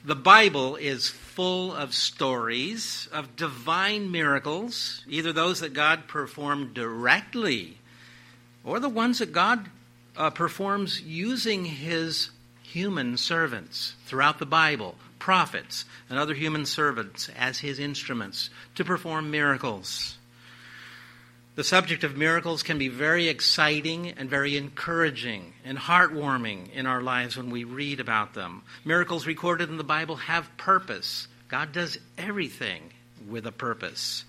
The Bible is full of stories of divine miracles, either those that God performed directly or the ones that God performs using his human servants throughout the Bible, prophets and other human servants as his instruments to perform miracles. The subject of miracles can be very exciting and very encouraging and heartwarming in our lives when we read about them. Miracles recorded in the Bible have purpose. God does everything with a purpose.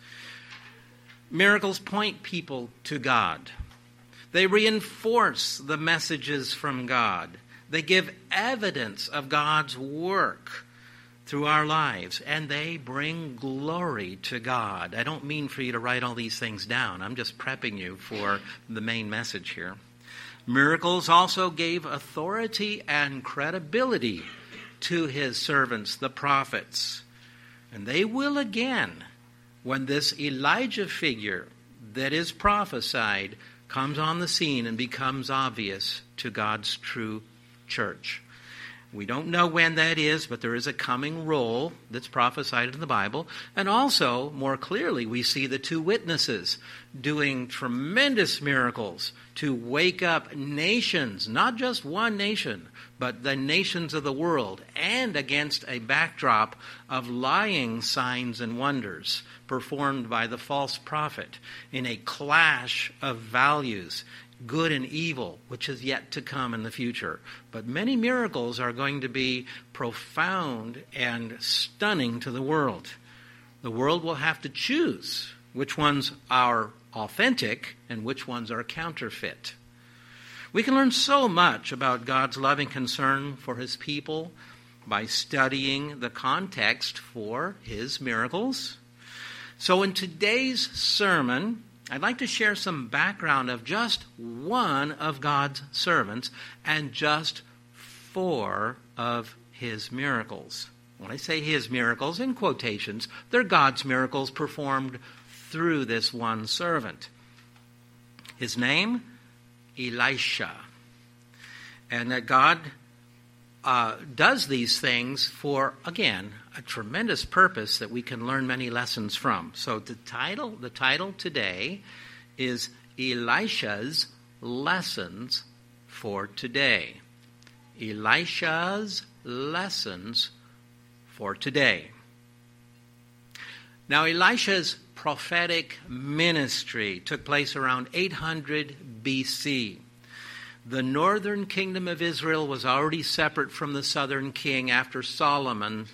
Miracles point people to God. They reinforce the messages from God. They give evidence of God's work through our lives, and they bring glory to God. I don't mean for you to write all these things down. I'm just prepping you for the main message here. Miracles also gave authority and credibility to his servants, the prophets. And they will again when this Elijah figure that is prophesied comes on the scene and becomes obvious to God's true church. We don't know when that is, but there is a coming role that's prophesied in the Bible. And also, more clearly, we see the two witnesses doing tremendous miracles to wake up nations, not just one nation, but the nations of the world, and against a backdrop of lying signs and wonders performed by the false prophet in a clash of values, good and evil, which is yet to come in the future. But many miracles are going to be profound and stunning to the world. The world will have to choose which ones are authentic and which ones are counterfeit. We can learn so much about God's loving concern for his people by studying the context for his miracles. So in today's sermon, I'd like to share some background of just one of God's servants and just 4 of his miracles. When I say his miracles, in quotations, they're God's miracles performed through this one servant. His name, Elisha. And that God does these things for, again, a tremendous purpose that we can learn many lessons from. So the title today is Elisha's Lessons for Today. Elisha's Lessons for Today. Now, Elisha's prophetic ministry took place around 800 BC. The northern kingdom of Israel was already separate from the southern king after Solomon's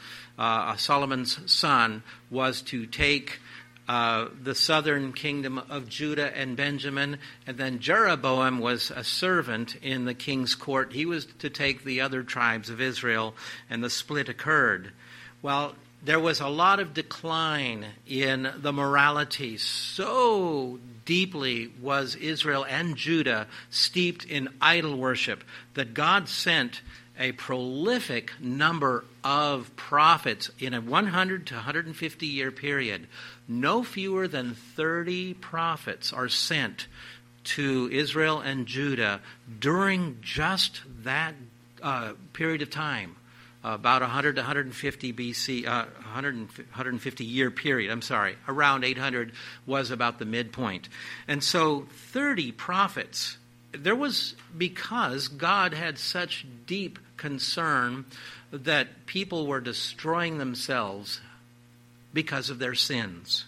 son was to take the southern kingdom of Judah and Benjamin, and then Jeroboam was a servant in the king's court. He was to take the other tribes of Israel, and the split occurred. Well, there was a lot of decline in the morality. So deeply was Israel and Judah steeped in idol worship that God sent a prolific number of prophets in a 100 to 150 year period. No fewer than 30 prophets are sent to Israel and Judah during just that period of time. About 100 to 150 BC, 150 year period, around 800 was about the midpoint. And so 30 prophets, there was, because God had such deep concern that people were destroying themselves because of their sins.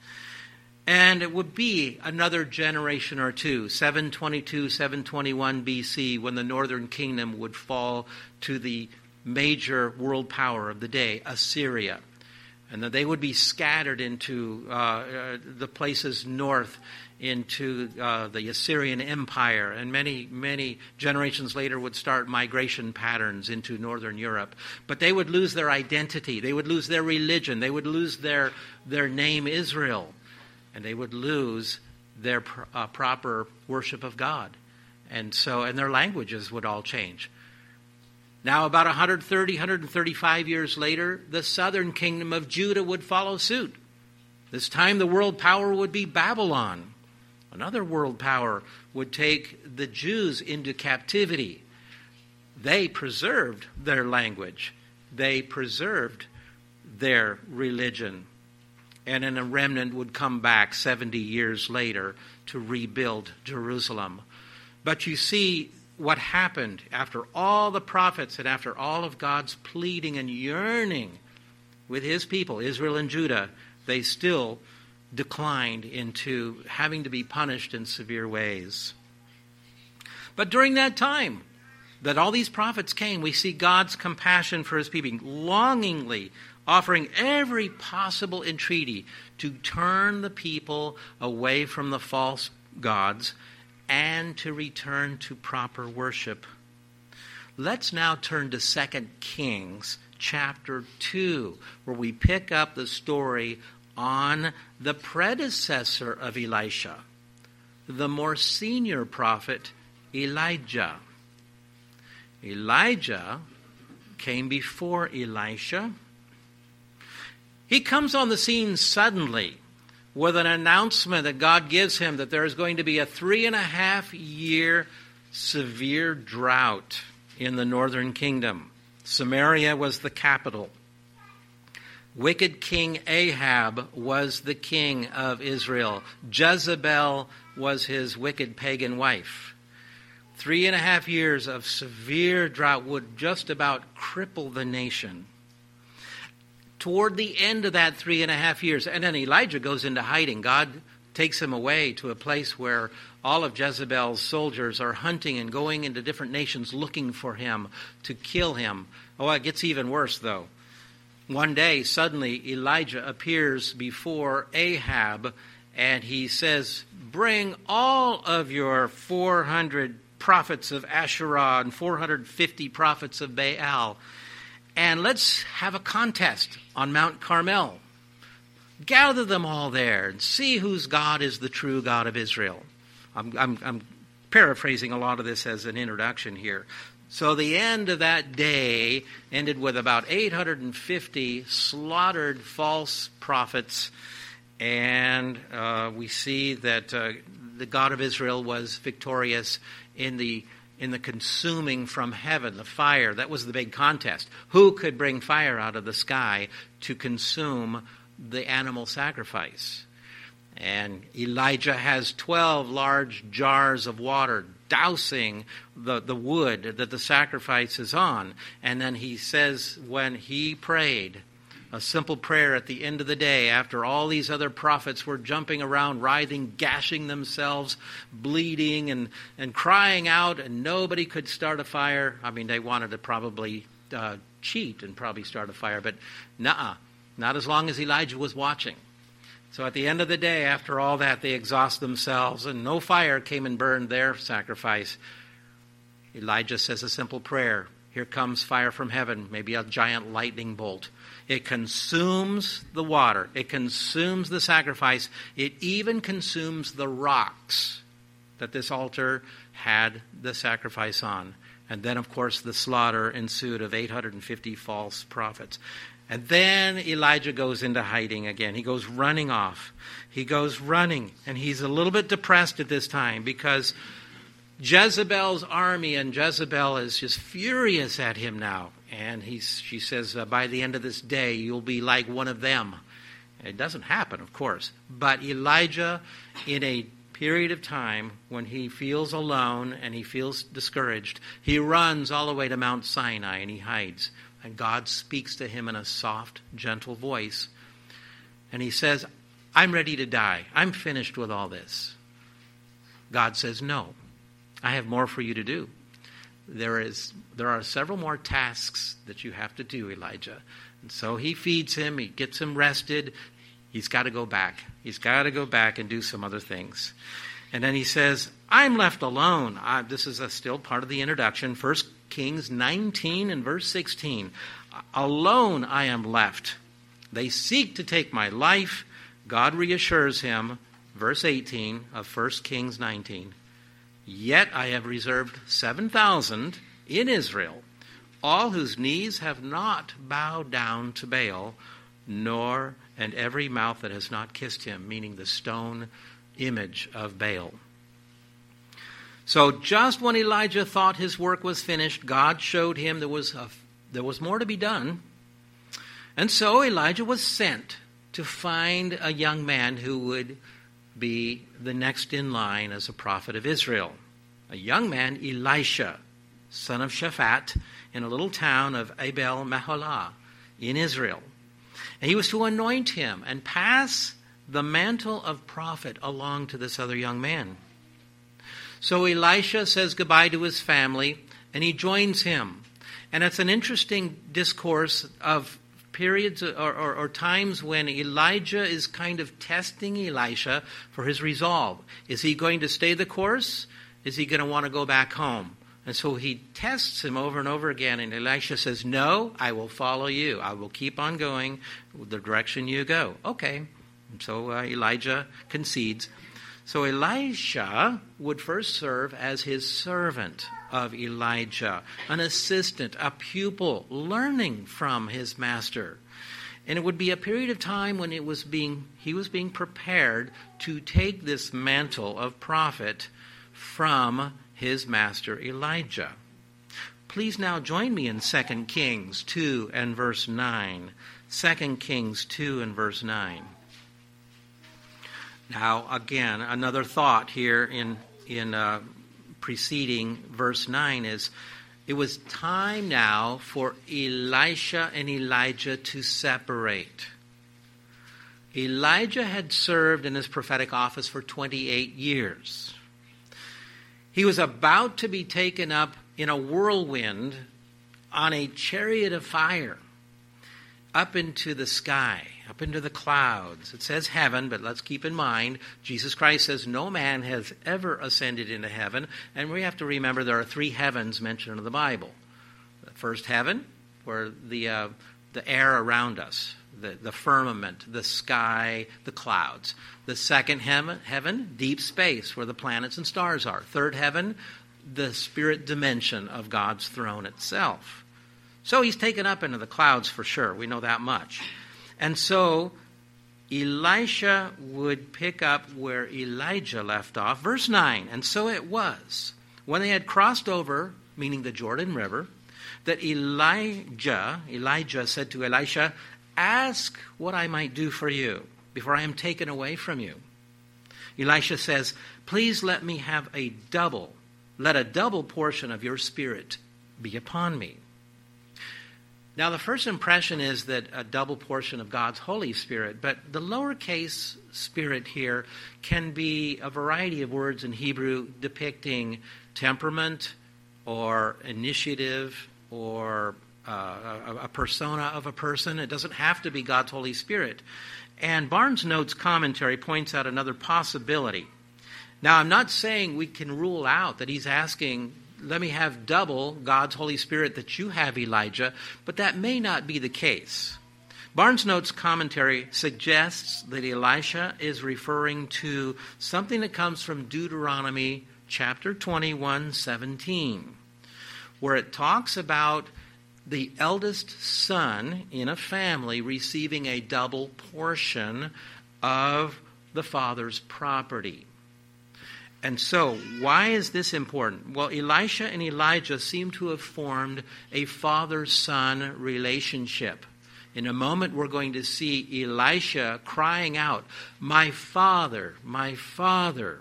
And it would be another generation or two, 722, 721 BC, when the northern kingdom would fall to the major world power of the day, Assyria. And that they would be scattered into the places north into the Assyrian Empire. And many, many generations later would start migration patterns into northern Europe. But they would lose their identity. They would lose their religion. They would lose their name Israel. And they would lose their proper worship of God. And their languages would all change. Now, about 130, 135 years later, the southern kingdom of Judah would follow suit. This time the world power would be Babylon. Another world power would take the Jews into captivity. They preserved their language. they preserved their religion. And then a remnant would come back 70 years later to rebuild Jerusalem. But you see what happened after all the prophets and after all of God's pleading and yearning with his people, Israel and Judah, they still declined into having to be punished in severe ways. But during that time that all these prophets came, we see God's compassion for his people, longingly offering every possible entreaty to turn the people away from the false gods and to return to proper worship. Let's now turn to 2 Kings chapter 2, where we pick up the story on the predecessor of Elisha, the more senior prophet, Elijah. Elijah came before Elisha. He comes on the scene suddenly with an announcement that God gives him that there is going to be a 3.5-year severe drought in the northern kingdom. Samaria was the capital. Wicked King Ahab was the king of Israel. Jezebel was his wicked pagan wife. 3.5 years of severe drought would just about cripple the nation. Toward the end of that 3.5 years, and then Elijah goes into hiding. God takes him away to a place where all of Jezebel's soldiers are hunting and going into different nations looking for him to kill him. Oh, it gets even worse, though. One day, suddenly, Elijah appears before Ahab, and he says, "Bring all of your 400 prophets of Asherah and 450 prophets of Baal, and let's have a contest on Mount Carmel. Gather them all there and see whose God is the true God of Israel." I'm paraphrasing a lot of this as an introduction here. So the end of that day ended with about 850 slaughtered false prophets, and we see that the God of Israel was victorious in the consuming from heaven, the fire. That was the big contest. Who could bring fire out of the sky to consume the animal sacrifice? And Elijah has 12 large jars of water dousing the wood that the sacrifice is on. And then he says when he prayed a simple prayer at the end of the day, after all these other prophets were jumping around, writhing, gashing themselves, bleeding and crying out, and nobody could start a fire. I mean, they wanted to probably cheat and probably start a fire, but not as long as Elijah was watching. So at the end of the day, after all that, they exhaust themselves, and no fire came and burned their sacrifice. Elijah says a simple prayer. Here comes fire from heaven, maybe a giant lightning bolt. It consumes the water. It consumes the sacrifice. It even consumes the rocks that this altar had the sacrifice on. And then, of course, the slaughter ensued of 850 false prophets. And then Elijah goes into hiding again. He goes running off. He goes running. And he's a little bit depressed at this time because Jezebel's army, and Jezebel is just furious at him now. And she says, by the end of this day, you'll be like one of them. It doesn't happen, of course. But Elijah, in a period of time when he feels alone and he feels discouraged, he runs all the way to Mount Sinai and he hides. And God speaks to him in a soft, gentle voice. And he says, "I'm ready to die. I'm finished with all this." God says, "No, I have more for you to do. There are several more tasks that you have to do, Elijah." And so he feeds him. He gets him rested. He's got to go back. He's got to go back and do some other things. And then he says, "I'm left alone." This is still part of the introduction. 1 Kings 19 and verse 16. "Alone I am left. They seek to take my life." God reassures him, verse 18 of 1 Kings 19. "Yet I have reserved 7,000 in Israel, all whose knees have not bowed down to Baal, and every mouth that has not kissed him," meaning the stone image of Baal. So just when Elijah thought his work was finished, God showed him there There was more to be done. And so Elijah was sent to find a young man who would be the next in line as a prophet of Israel. A young man, Elisha, son of Shaphat, in a little town of Abel Meholah in Israel. And he was to anoint him and pass the mantle of prophet along to this other young man. So Elisha says goodbye to his family, and he joins him. And it's an interesting discourse of periods or times when Elijah is kind of testing Elisha for his resolve. Is he going to stay the course? Is he going to want to go back home? And so he tests him over and over again, and Elisha says, no, I will follow you. I will keep on going the direction you go. Okay. And so Elijah concedes. So Elisha would first serve as his servant of Elijah, an assistant, a pupil, learning from his master. And it would be a period of time when he was being prepared to take this mantle of prophet from his master Elijah. Please now join me in 2 Kings 2 and verse 9. 2 Kings 2 and verse 9. Now, again, another thought here in preceding verse 9 is, it was time now for Elisha and Elijah to separate. Elijah had served in his prophetic office for 28 years. He was about to be taken up in a whirlwind on a chariot of fire up into the sky, up into the clouds. It says heaven, but let's keep in mind, Jesus Christ says no man has ever ascended into heaven. And we have to remember there are 3 heavens mentioned in the Bible. The first heaven, where the air around us, the firmament, the sky, the clouds. The second heaven, deep space, where the planets and stars are. Third heaven, the spirit dimension of God's throne itself. So he's taken up into the clouds for sure. We know that much. And so Elisha would pick up where Elijah left off. Verse 9, and so it was, when they had crossed over, meaning the Jordan River, that Elijah said to Elisha, ask what I might do for you before I am taken away from you. Elisha says, please let me have let a double portion of your spirit be upon me. Now, the first impression is that a double portion of God's Holy Spirit, but the lowercase spirit here can be a variety of words in Hebrew depicting temperament or initiative or a persona of a person. It doesn't have to be God's Holy Spirit. And Barnes Notes commentary points out another possibility. Now, I'm not saying we can rule out that he's asking, let me have double God's Holy Spirit that you have, Elijah, but that may not be the case. Barnes Notes commentary suggests that Elisha is referring to something that comes from Deuteronomy chapter 21:17, where it talks about the eldest son in a family receiving a double portion of the father's property. And so, why is this important? Well, Elisha and Elijah seem to have formed a father-son relationship. In a moment, we're going to see Elisha crying out, my father, my father.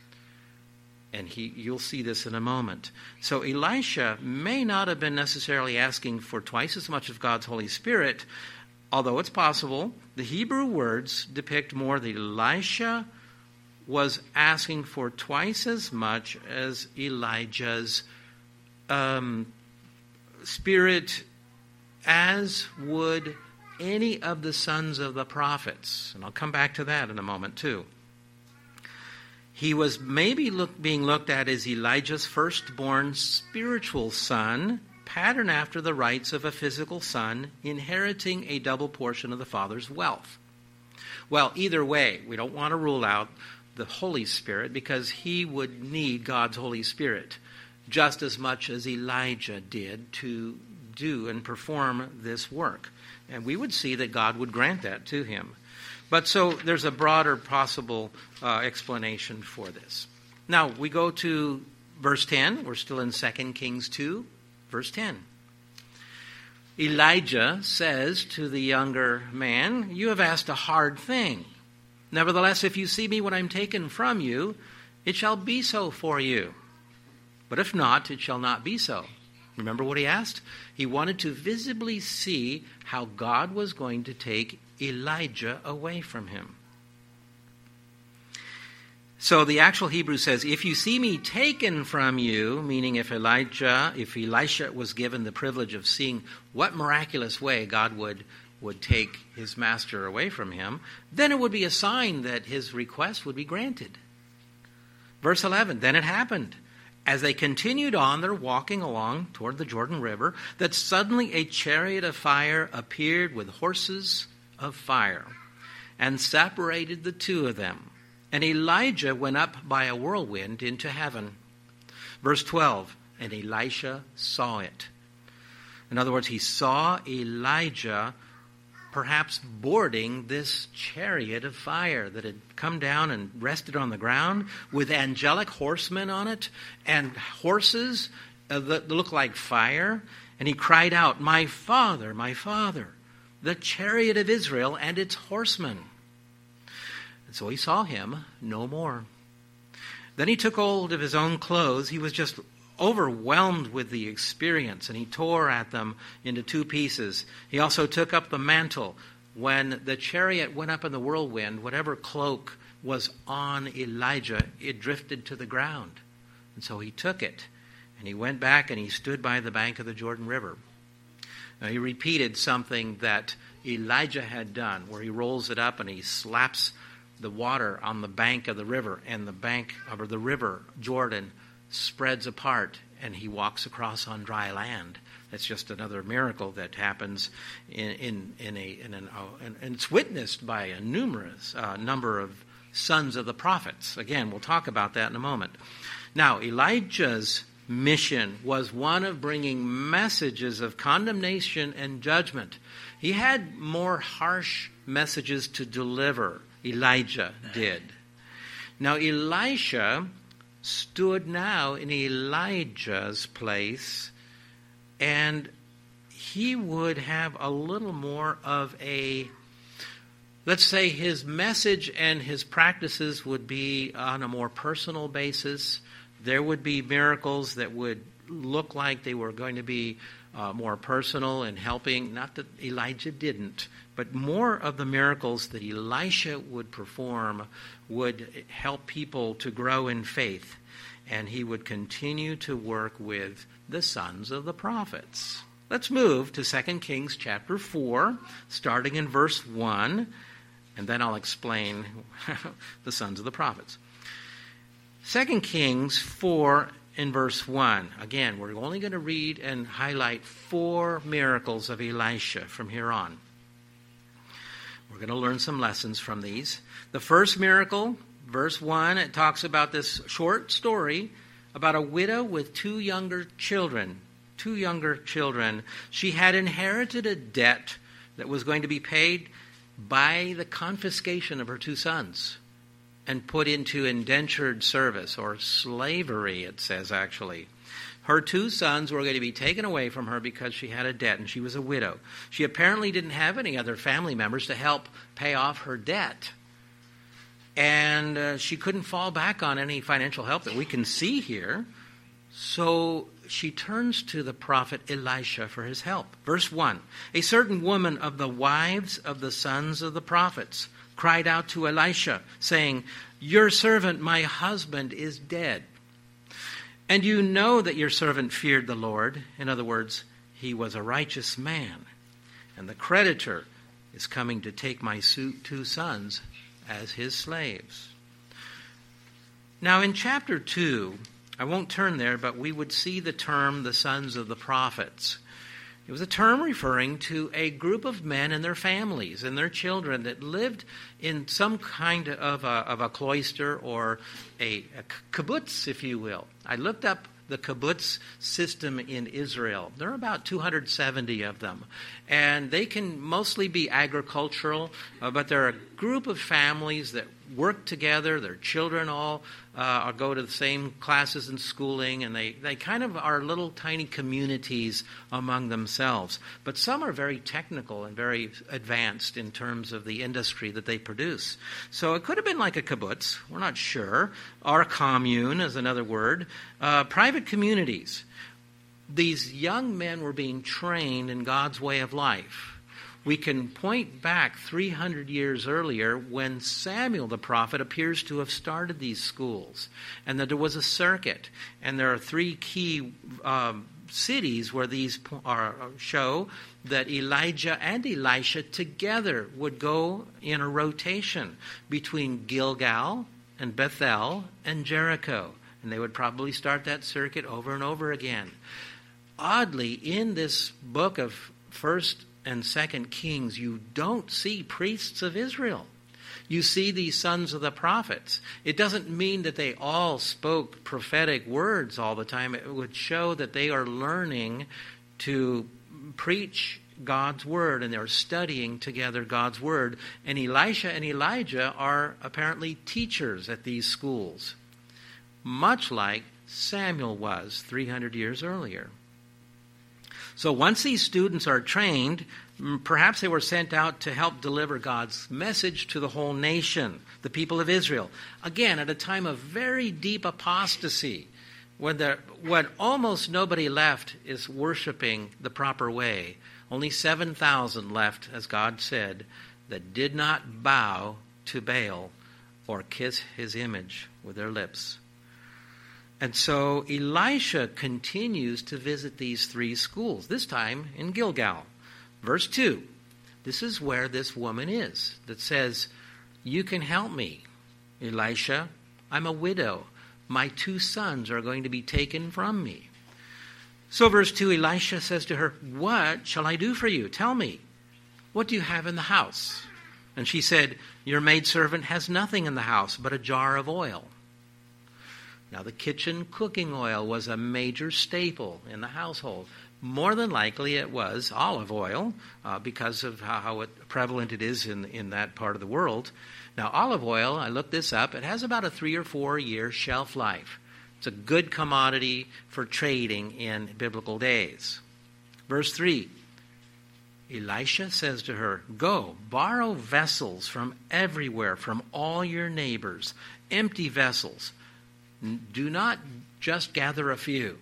And you'll see this in a moment. So Elisha may not have been necessarily asking for twice as much of God's Holy Spirit, although it's possible. The Hebrew words depict more that Elisha was asking for twice as much as Elijah's spirit, as would any of the sons of the prophets. And I'll come back to that in a moment too. He was maybe being looked at as Elijah's firstborn spiritual son, patterned after the rights of a physical son, inheriting a double portion of the father's wealth. Well, either way, we don't want to rule out the Holy Spirit, because he would need God's Holy Spirit just as much as Elijah did to do and perform this work. And we would see that God would grant that to him. But so there's a broader possible explanation for this. Now, we go to verse 10. We're still in 2 Kings 2, verse 10. Elijah says to the younger man, "You have asked a hard thing. Nevertheless, if you see me when I'm taken from you, it shall be so for you. But if not, it shall not be so." Remember what he asked? He wanted to visibly see how God was going to take Elijah away from him. So the actual Hebrew says, "If you see me taken from you," meaning if Elisha was given the privilege of seeing what miraculous way God would take his master away from him, then it would be a sign that his request would be granted. Verse 11, "Then it happened, as they continued on, they're walking along toward the Jordan River, that suddenly a chariot of fire appeared with horses of fire and separated the two of them. And Elijah went up by a whirlwind into heaven." Verse 12, "And Elisha saw it." In other words, he saw Elijah perhaps boarding this chariot of fire that had come down and rested on the ground with angelic horsemen on it and horses that look like fire. And he cried out, my father, the chariot of Israel and its horsemen." And so he saw him no more. Then he took hold of his own clothes. He was just overwhelmed with the experience, and he tore at them into two pieces. He also took up the mantle. When the chariot went up in the whirlwind, whatever cloak was on Elijah, it drifted to the ground. And so he took it, and he went back and he stood by the bank of the Jordan River. Now he repeated something that Elijah had done, where he rolls it up and he slaps the water on the bank of the river, and the bank of the river, Jordan, spreads apart, and he walks across on dry land. That's just another miracle that happens and it's witnessed by a numerous number of sons of the prophets. Again, we'll talk about that in a moment. Now, Elijah's mission was one of bringing messages of condemnation and judgment. He had more harsh messages to deliver. Elijah did. Now, Elisha stood now in Elijah's place, and he would have a little more of a, let's say his message and his practices would be on a more personal basis. There would be miracles that would look like they were going to be more personal and helping. Not that Elijah didn't, but more of the miracles that Elisha would perform would help people to grow in faith. And he would continue to work with the sons of the prophets. Let's move to 2 Kings chapter 4, starting in verse 1, and then I'll explain the sons of the prophets. 2 Kings 4 in verse 1. Again, we're only going to read and highlight 4 miracles of Elisha from here on. We're going to learn some lessons from these. The first miracle, verse 1, it talks about this short story about a widow with 2 younger children. She had inherited a debt that was going to be paid by the confiscation of her 2 sons and put into indentured service, or slavery, it says actually. Her 2 sons were going to be taken away from her because she had a debt, and she was a widow. She apparently didn't have any other family members to help pay off her debt. And she couldn't fall back on any financial help that we can see here. So she turns to the prophet Elisha for his help. Verse 1, "A certain woman of the wives of the sons of the prophets cried out to Elisha, saying, 'Your servant, my husband, is dead. And you know that your servant feared the Lord.'" In other words, he was a righteous man. "And the creditor is coming to take my 2 sons as his slaves." Now in chapter 2, I won't turn there, but we would see the term the sons of the prophets. It was a term referring to a group of men and their families and their children that lived in some kind of a cloister or a kibbutz, if you will. I looked up the kibbutz system in Israel. There are about 270 of them. And they can mostly be agricultural, but they're a group of families that work together. Their children all go to the same classes and schooling, and they kind of are little tiny communities among themselves. But some are very technical and very advanced in terms of the industry that they produce. So it could have been like a kibbutz, we're not sure, or a commune is another word, private communities. These young men were being trained in God's way of life. We can point back 300 years earlier when Samuel the prophet appears to have started these schools, and that there was a circuit, and there are three key cities where these show that Elijah and Elisha together would go in a rotation between Gilgal and Bethel and Jericho, and they would probably start that circuit over and over again. Oddly, in this book of 1st and 2nd Kings, you don't see priests of Israel. You see these sons of the prophets. It doesn't mean that they all spoke prophetic words all the time. It would show that they are learning to preach God's word, and they're studying together God's word. And Elisha and Elijah are apparently teachers at these schools, much like Samuel was 300 years earlier. So once these students are trained, perhaps they were sent out to help deliver God's message to the whole nation, the people of Israel. Again, at a time of very deep apostasy, when almost nobody left is worshiping the proper way. Only 7,000 left, as God said, that did not bow to Baal or kiss his image with their lips. And so Elisha continues to visit these three schools, this time in Gilgal. Verse 2, this is where this woman is that says, "You can help me, Elisha. I'm a widow. My 2 sons are going to be taken from me." So verse 2, Elisha says to her, "What shall I do for you? Tell me. What do you have in the house?" And she said, "Your maidservant has nothing in the house but a jar of oil." Now, the kitchen cooking oil was a major staple in the household. More than likely it was olive oil because of how prevalent it is in that part of the world. Now, olive oil, I looked this up, it has about a 3 or 4 year shelf life. It's a good commodity for trading in biblical days. Verse 3, Elisha says to her, "Go, borrow vessels from everywhere, from all your neighbors, empty vessels. Do not just gather a few."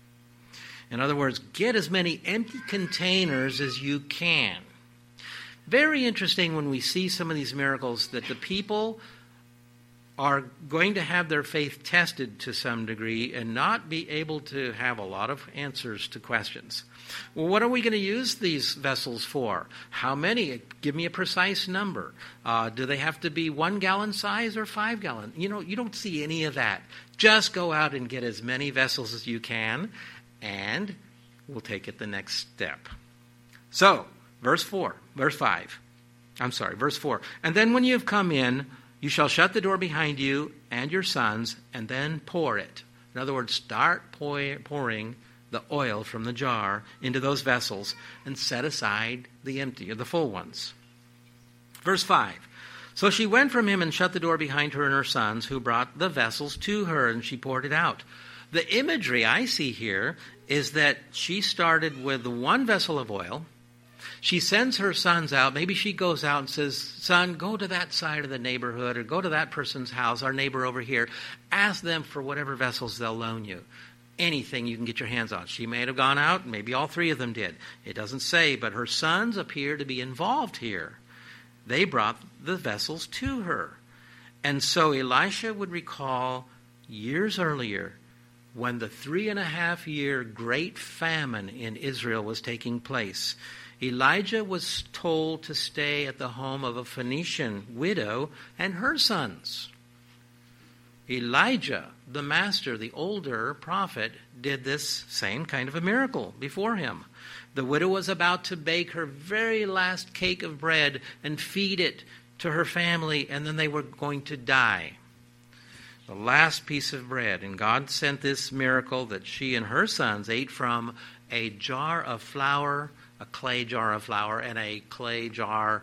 In other words, get as many empty containers as you can. Very interesting when we see some of these miracles that the people are going to have their faith tested to some degree and not be able to have a lot of answers to questions. Well, what are we going to use these vessels for? How many? Give me a precise number. Do they have to be 1 gallon size or 5 gallon? You don't see any of that. Just go out and get as many vessels as you can, and we'll take it the next step. So, verse 4. "And then when you have come in, you shall shut the door behind you and your sons, and then pour it." In other words, start pouring the oil from the jar into those vessels and set aside the empty or the full ones. Verse 5. "So she went from him and shut the door behind her and her sons, who brought the vessels to her, and she poured it out." The imagery I see here is that she started with the 1 vessel of oil. She sends her sons out. Maybe she goes out and says, "Son, go to that side of the neighborhood or go to that person's house, our neighbor over here. Ask them for whatever vessels they'll loan you. Anything you can get your hands on." She may have gone out. Maybe all 3 of them did. It doesn't say, but her sons appear to be involved here. They brought the vessels to her. And so Elisha would recall years earlier when the 3.5-year great famine in Israel was taking place. Elijah was told to stay at the home of a Phoenician widow and her sons. Elijah, the master, the older prophet, did this same kind of a miracle before him. The widow was about to bake her very last cake of bread and feed it to her family, and then they were going to die. The last piece of bread. And God sent this miracle that she and her sons ate from a jar of flour, a clay jar of flour, and a clay jar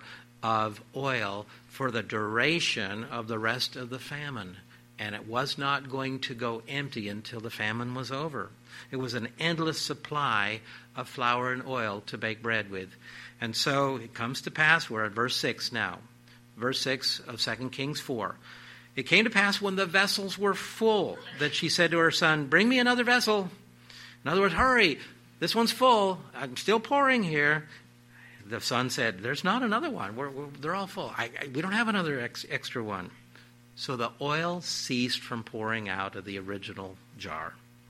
of oil for the duration of the rest of the famine. And it was not going to go empty until the famine was over. It was an endless supply of flour and oil to bake bread with. And so it comes to pass, we're at verse 6 now. Verse 6 of 2 Kings 4. It came to pass when the vessels were full that she said to her son, "Bring me another vessel." In other words, hurry, this one's full. I'm still pouring here. The son said, "There's not another one. They're all full. We don't have another extra one." So the oil ceased from pouring out of the original jar.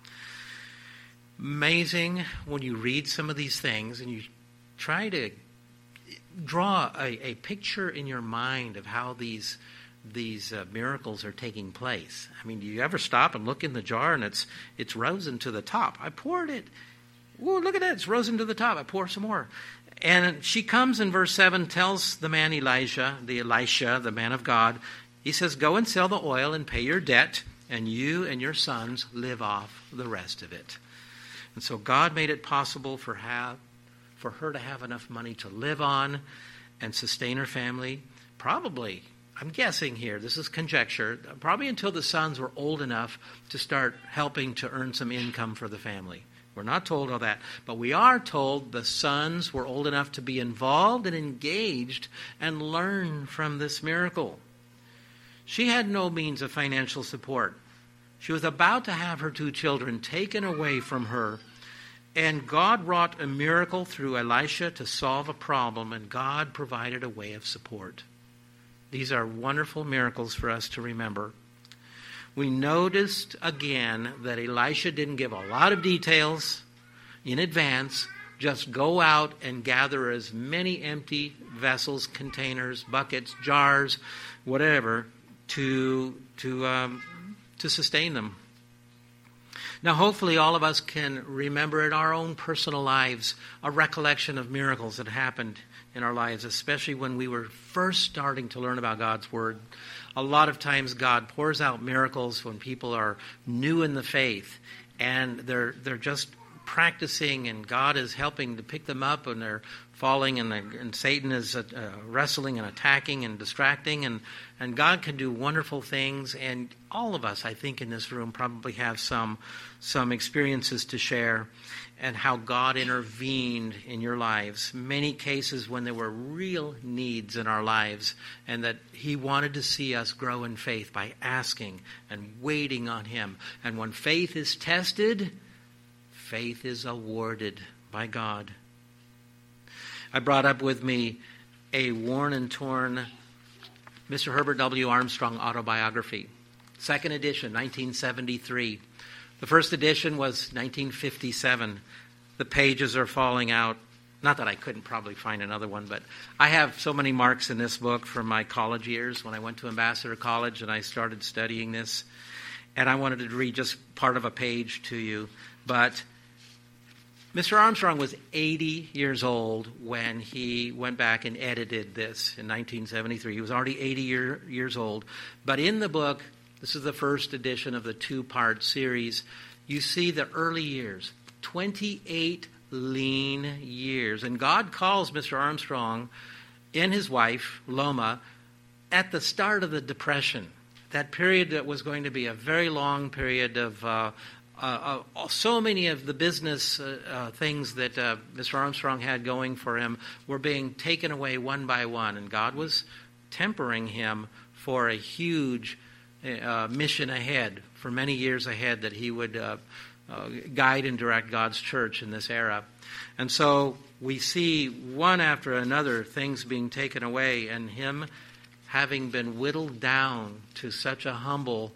Amazing when you read some of these things and you try to draw a picture in your mind of how these miracles are taking place. I mean, do you ever stop and look in the jar and it's risen to the top? I poured it. Whoa, look at that. It's risen to the top. I pour some more. And she comes in verse 7, tells the man Elisha, the man of God, he says, "Go and sell the oil and pay your debt, and you and your sons live off the rest of it." And so God made it possible for her to have enough money to live on and sustain her family. Probably, I'm guessing here, this is conjecture, probably until the sons were old enough to start helping to earn some income for the family. We're not told all that, but we are told the sons were old enough to be involved and engaged and learn from this miracle. She had no means of financial support. She was about to have her 2 children taken away from her, and God wrought a miracle through Elisha to solve a problem, and God provided a way of support. These are wonderful miracles for us to remember. We noticed again that Elisha didn't give a lot of details in advance. Just go out and gather as many empty vessels, containers, buckets, jars, whatever, to sustain them. Now, hopefully all of us can remember in our own personal lives a recollection of miracles that happened in our lives, especially when we were first starting to learn about God's Word. A lot of times God pours out miracles when people are new in the faith and they're just practicing, and God is helping to pick them up, and they're falling, and Satan is wrestling and attacking and distracting, and God can do wonderful things. And all of us, I think, in this room probably have some experiences to share, and how God intervened in your lives. Many cases when there were real needs in our lives, and that He wanted to see us grow in faith by asking and waiting on Him. And when faith is tested, faith is awarded by God. I brought up with me a worn and torn Mr. Herbert W. Armstrong autobiography. Second edition, 1973. The first edition was 1957. The pages are falling out. Not that I couldn't probably find another one, but I have so many marks in this book from my college years when I went to Ambassador College and I started studying this. And I wanted to read just part of a page to you. But Mr. Armstrong was 80 years old when he went back and edited this in 1973. He was already 80 years old. But in the book, this is the first edition of the 2-part series, you see the early years, 28 lean years. And God calls Mr. Armstrong and his wife, Loma, at the start of the Depression, that period that was going to be a very long period of so many of the business things that Mr. Armstrong had going for him were being taken away one by one, and God was tempering him for a huge mission ahead, for many years ahead, that he would guide and direct God's church in this era. And so we see one after another things being taken away, and him having been whittled down to such a humble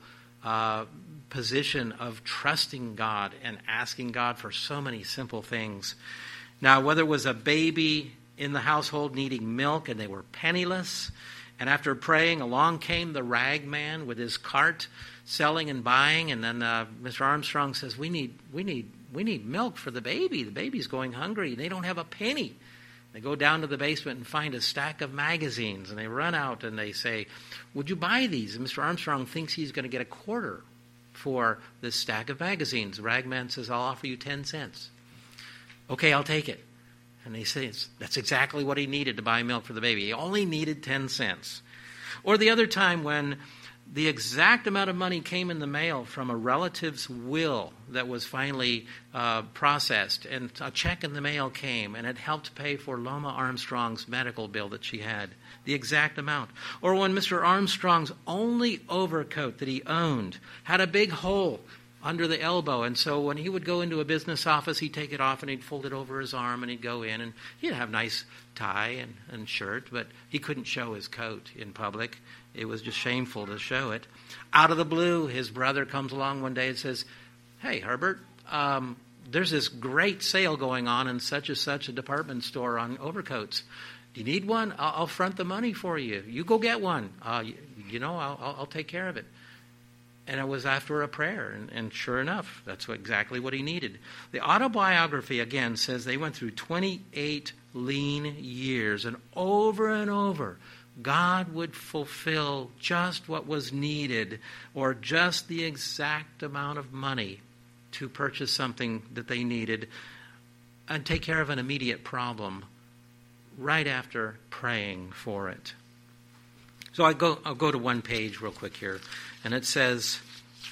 position of trusting God and asking God for so many simple things. Now, whether it was a baby in the household needing milk and they were penniless, and after praying, along came the rag man with his cart selling and buying, and then Mr. Armstrong says, we need milk for the baby. The baby's going hungry. They don't have a penny. They go down to the basement and find a stack of magazines, and they run out and they say, "Would you buy these?" And Mr. Armstrong thinks he's going to get a quarter for this stack of magazines. The ragman says, "I'll offer you 10 cents. Okay, I'll take it. And he says that's exactly what he needed to buy milk for the baby. He only needed 10 cents. Or the other time when the exact amount of money came in the mail from a relative's will that was finally processed, and a check in the mail came, and it helped pay for Loma Armstrong's medical bill that she had, the exact amount. Or when Mr. Armstrong's only overcoat that he owned had a big hole under the elbow, and so when he would go into a business office, he'd take it off and he'd fold it over his arm and he'd go in, and he'd have nice tie and shirt, but he couldn't show his coat in public. It was just shameful to show it. Out of the blue, his brother comes along one day and says, "Hey, Herbert, there's this great sale going on in such and such a department store on overcoats. Do you need one? I'll front the money for you. You go get one. I'll take care of it." And it was after a prayer, and sure enough, that's exactly what he needed. The autobiography, again, says they went through 28 lean years, and over, God would fulfill just what was needed, or just the exact amount of money to purchase something that they needed, and take care of an immediate problem right after praying for it. So I'll go to one page real quick here, and it says,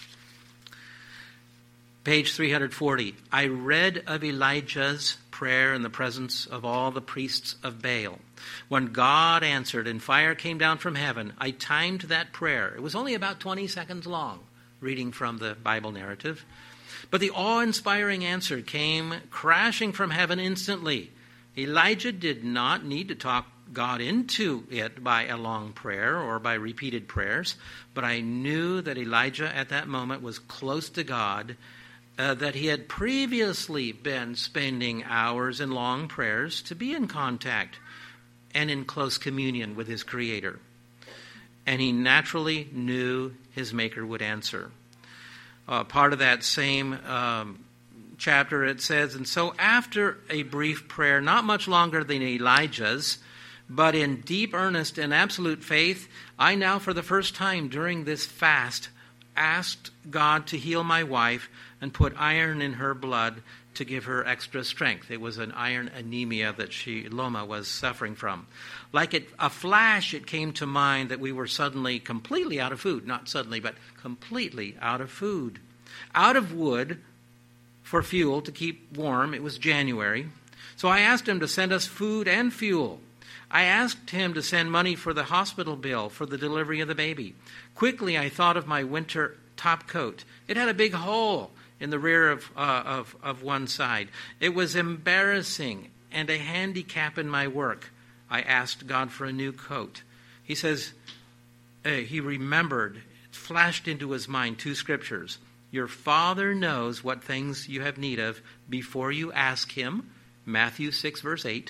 page 340, "I read of Elijah's prayer in the presence of all the priests of Baal. When God answered and fire came down from heaven, I timed that prayer." It was only about 20 seconds long, reading from the Bible narrative. "But the awe-inspiring answer came crashing from heaven instantly. Elijah did not need to talk God into it by a long prayer or by repeated prayers, but I knew that Elijah at that moment was close to God, that he had previously been spending hours in long prayers to be in contact and in close communion with his Creator. And he naturally knew his Maker would answer." Part of that same chapter, it says, "And so after a brief prayer, not much longer than Elijah's, but in deep earnest and absolute faith, I now for the first time during this fast asked God to heal my wife and put iron in her blood to give her extra strength." It was an iron anemia that Loma was suffering from. Like a flash, it came to mind that we were suddenly completely out of food. Not suddenly, but completely out of food. Out of wood for fuel to keep warm. It was January. So I asked him to send us food and fuel. I asked him to send money for the hospital bill for the delivery of the baby. Quickly, I thought of my winter top coat. It had a big hole in the rear of one side. It was embarrassing and a handicap in my work. I asked God for a new coat. He says, he remembered, it flashed into his mind 2 scriptures. Your Father knows what things you have need of before you ask him, Matthew 6, verse 8.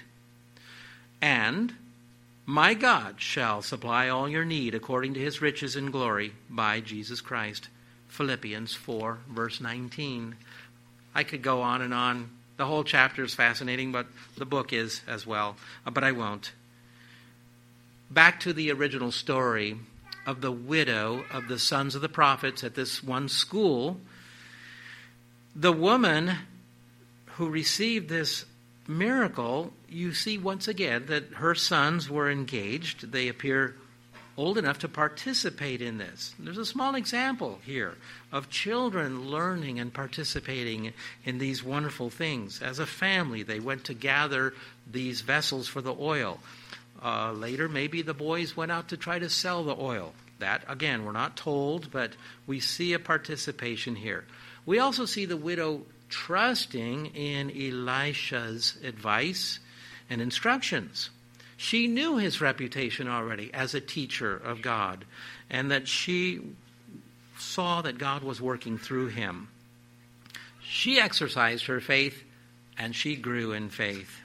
And my God shall supply all your need according to his riches in glory by Jesus Christ. Philippians 4, verse 19. I could go on and on. The whole chapter is fascinating, but the book is as well. But I won't. Back to the original story of the widow of the sons of the prophets at this one school. The woman who received this miracle, you see once again that her sons were engaged. They appear old enough to participate in this. There's a small example here of children learning and participating in these wonderful things. As a family, they went to gather these vessels for the oil. Later, maybe the boys went out to try to sell the oil. That, again, we're not told, but we see a participation here. We also see the widow trusting in Elisha's advice and instructions. She knew his reputation already as a teacher of God, and that she saw that God was working through him. She exercised her faith, and she grew in faith.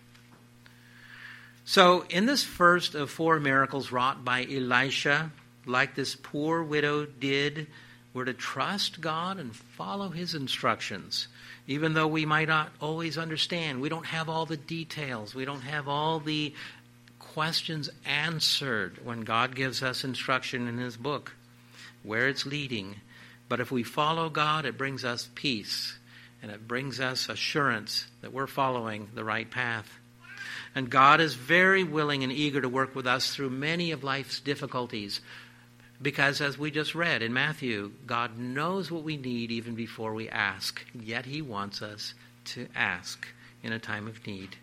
So, in this first of 4 miracles wrought by Elisha, like this poor widow did, we're to trust God and follow his instructions. Even though we might not always understand, we don't have all the details, we don't have all the questions answered when God gives us instruction in his book, where it's leading. But if we follow God, it brings us peace, and it brings us assurance that we're following the right path. And God is very willing and eager to work with us through many of life's difficulties. Because as we just read in Matthew, God knows what we need even before we ask. Yet he wants us to ask in a time of need.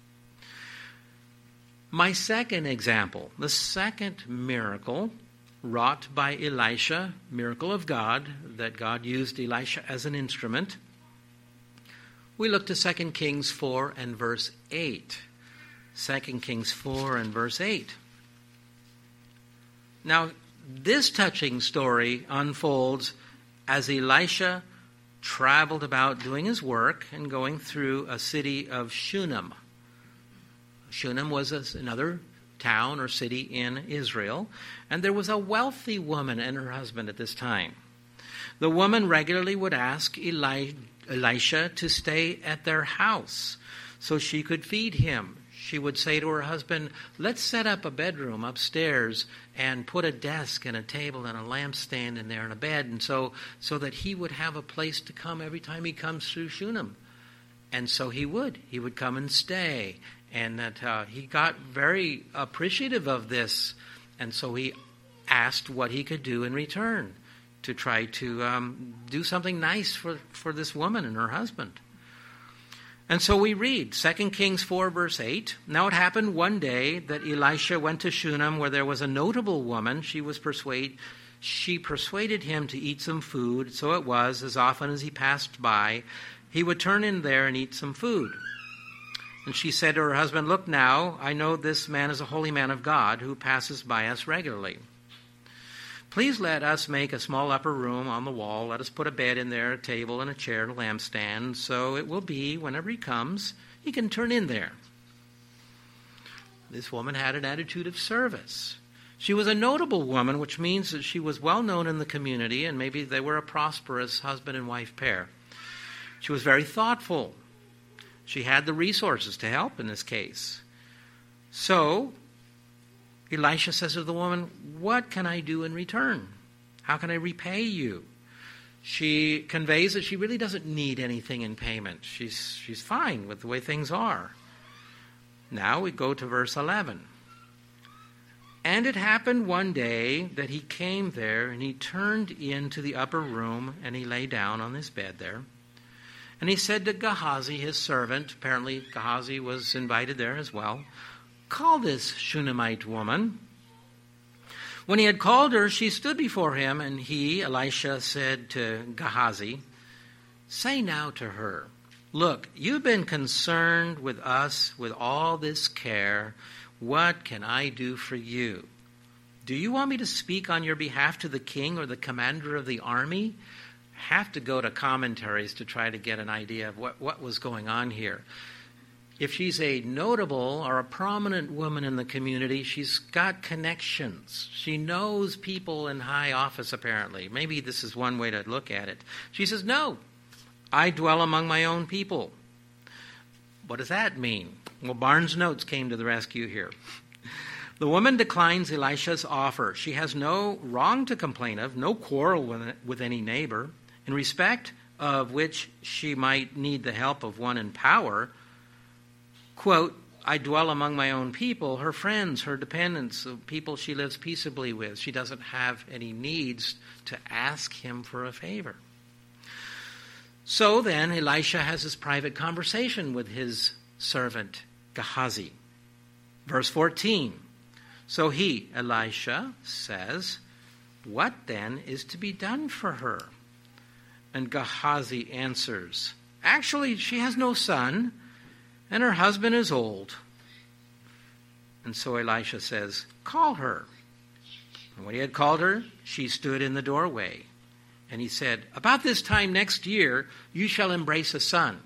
My second example, the second miracle wrought by Elisha, miracle of God, that God used Elisha as an instrument. We look to 2 Kings 4 and verse 8. 2 Kings 4 and verse 8. Now, this touching story unfolds as Elisha traveled about doing his work and going through a city of Shunem. Shunem was another town or city in Israel, and there was a wealthy woman and her husband at this time. The woman regularly would ask Elisha to stay at their house so she could feed him. She would say to her husband, let's set up a bedroom upstairs and put a desk and a table and a lampstand in there and a bed, and so that he would have a place to come every time he comes through Shunem. And so he would come and stay. And that he got very appreciative of this. And so he asked what he could do in return to try to do something nice for this woman and her husband. And so we read 2 Kings 4 verse 8. Now it happened one day that Elisha went to Shunem where there was a notable woman. She persuaded him to eat some food. So it was, as often as he passed by, he would turn in there and eat some food. And she said to her husband, look now, I know this man is a holy man of God who passes by us regularly. Please let us make a small upper room on the wall. Let us put a bed in there, a table and a chair and a lampstand, so it will be, whenever he comes, he can turn in there. This woman had an attitude of service. She was a notable woman, which means that she was well known in the community, and maybe they were a prosperous husband and wife pair. She was very thoughtful. She had the resources to help in this case. So, Elisha says to the woman, what can I do in return? How can I repay you? She conveys that she really doesn't need anything in payment. She's fine with the way things are. Now we go to verse 11. And it happened one day that he came there and he turned into the upper room and he lay down on his bed there. And he said to Gehazi, his servant, apparently Gehazi was invited there as well, call this Shunammite woman. When he had called her, she stood before him, and he, Elisha, said to Gehazi, say now to her, look, you've been concerned with us with all this care. What can I do for you? Do you want me to speak on your behalf to the king or the commander of the army? Have to go to commentaries to try to get an idea of what was going on here. If she's a notable or a prominent woman in the community, she's got connections. She knows people in high office, apparently. Maybe this is one way to look at it. She says, no, I dwell among my own people. What does that mean? Well, Barnes Notes came to the rescue here. The woman declines Elisha's offer. She has no wrong to complain of, no quarrel with any neighbor, in respect of which she might need the help of one in power. Quote, I dwell among my own people, her friends, her dependents, people she lives peaceably with. She doesn't have any needs to ask him for a favor. So then Elisha has this private conversation with his servant Gehazi. Verse 14. So he, Elisha, says, what then is to be done for her? And Gehazi answers, actually, she has no son, and her husband is old. And so Elisha says, call her. And when he had called her, she stood in the doorway. And he said, about this time next year, you shall embrace a son.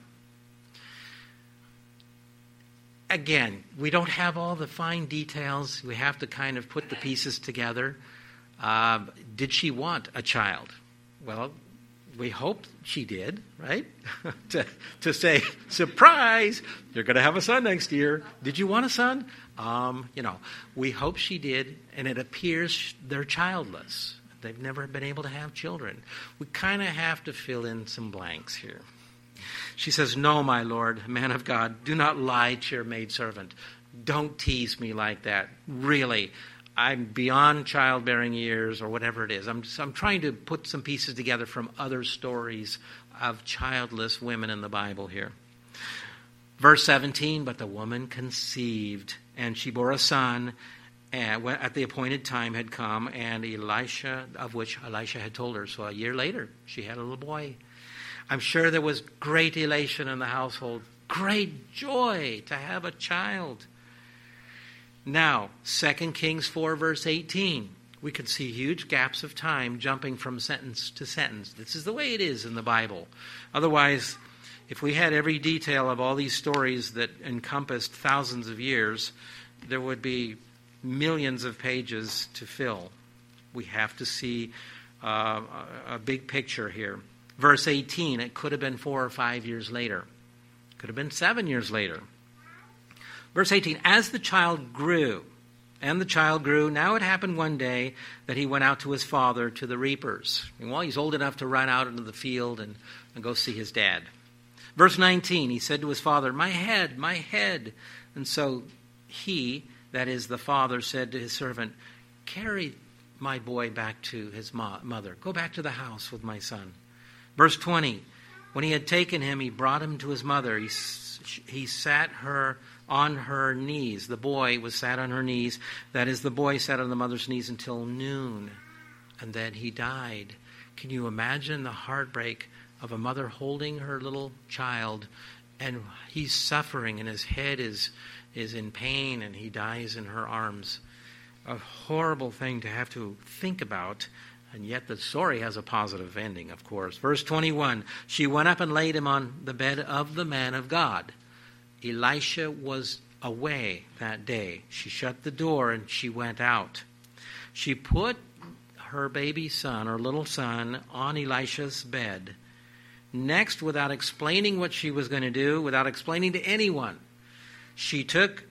Again, we don't have all the fine details. We have to kind of put the pieces together. Did she want a child? Well, we hope she did, right? to say, surprise, you're going to have a son next year. Did you want a son? We hope she did, and it appears they're childless. They've never been able to have children. We kind of have to fill in some blanks here. She says, "No, my lord, man of God, do not lie to your maidservant. Don't tease me like that. Really, I'm beyond childbearing years," or whatever it is. I'm trying to put some pieces together from other stories of childless women in the Bible here. Verse 17, "But the woman conceived, and she bore a son, and at the appointed time had come, and Elisha, of which Elisha had told her." So a year later, she had a little boy. I'm sure there was great elation in the household, great joy to have a child. Now, 2 Kings 4, verse 18. We can see huge gaps of time jumping from sentence to sentence. This is the way it is in the Bible. Otherwise, if we had every detail of all these stories that encompassed thousands of years, there would be millions of pages to fill. We have to see a big picture here. Verse 18, it could have been 4 or 5 years later. Could have been 7 years later. Verse 18, "As the child grew, now it happened one day that he went out to his father to the reapers." Well, he's old enough to run out into the field and go see his dad. Verse 19, he said to his father, my head. And so he, that is the father, said to his servant, "Carry my boy back to his mother. Go back to the house with my son." Verse 20, when he had taken him, he brought him to his mother. He sat her on her knees. The boy was sat on her knees. That is, the boy sat on the mother's knees until noon, and then he died. Can you imagine the heartbreak of a mother holding her little child, and he's suffering, and his head is in pain, and he dies in her arms? A horrible thing to have to think about, and yet the story has a positive ending, of course. Verse 21, she went up and laid him on the bed of the man of God. Elisha was away that day. She shut the door and she went out. She put her baby son, her little son, on Elisha's bed. Next, without explaining what she was going to do, without explaining to anyone, she took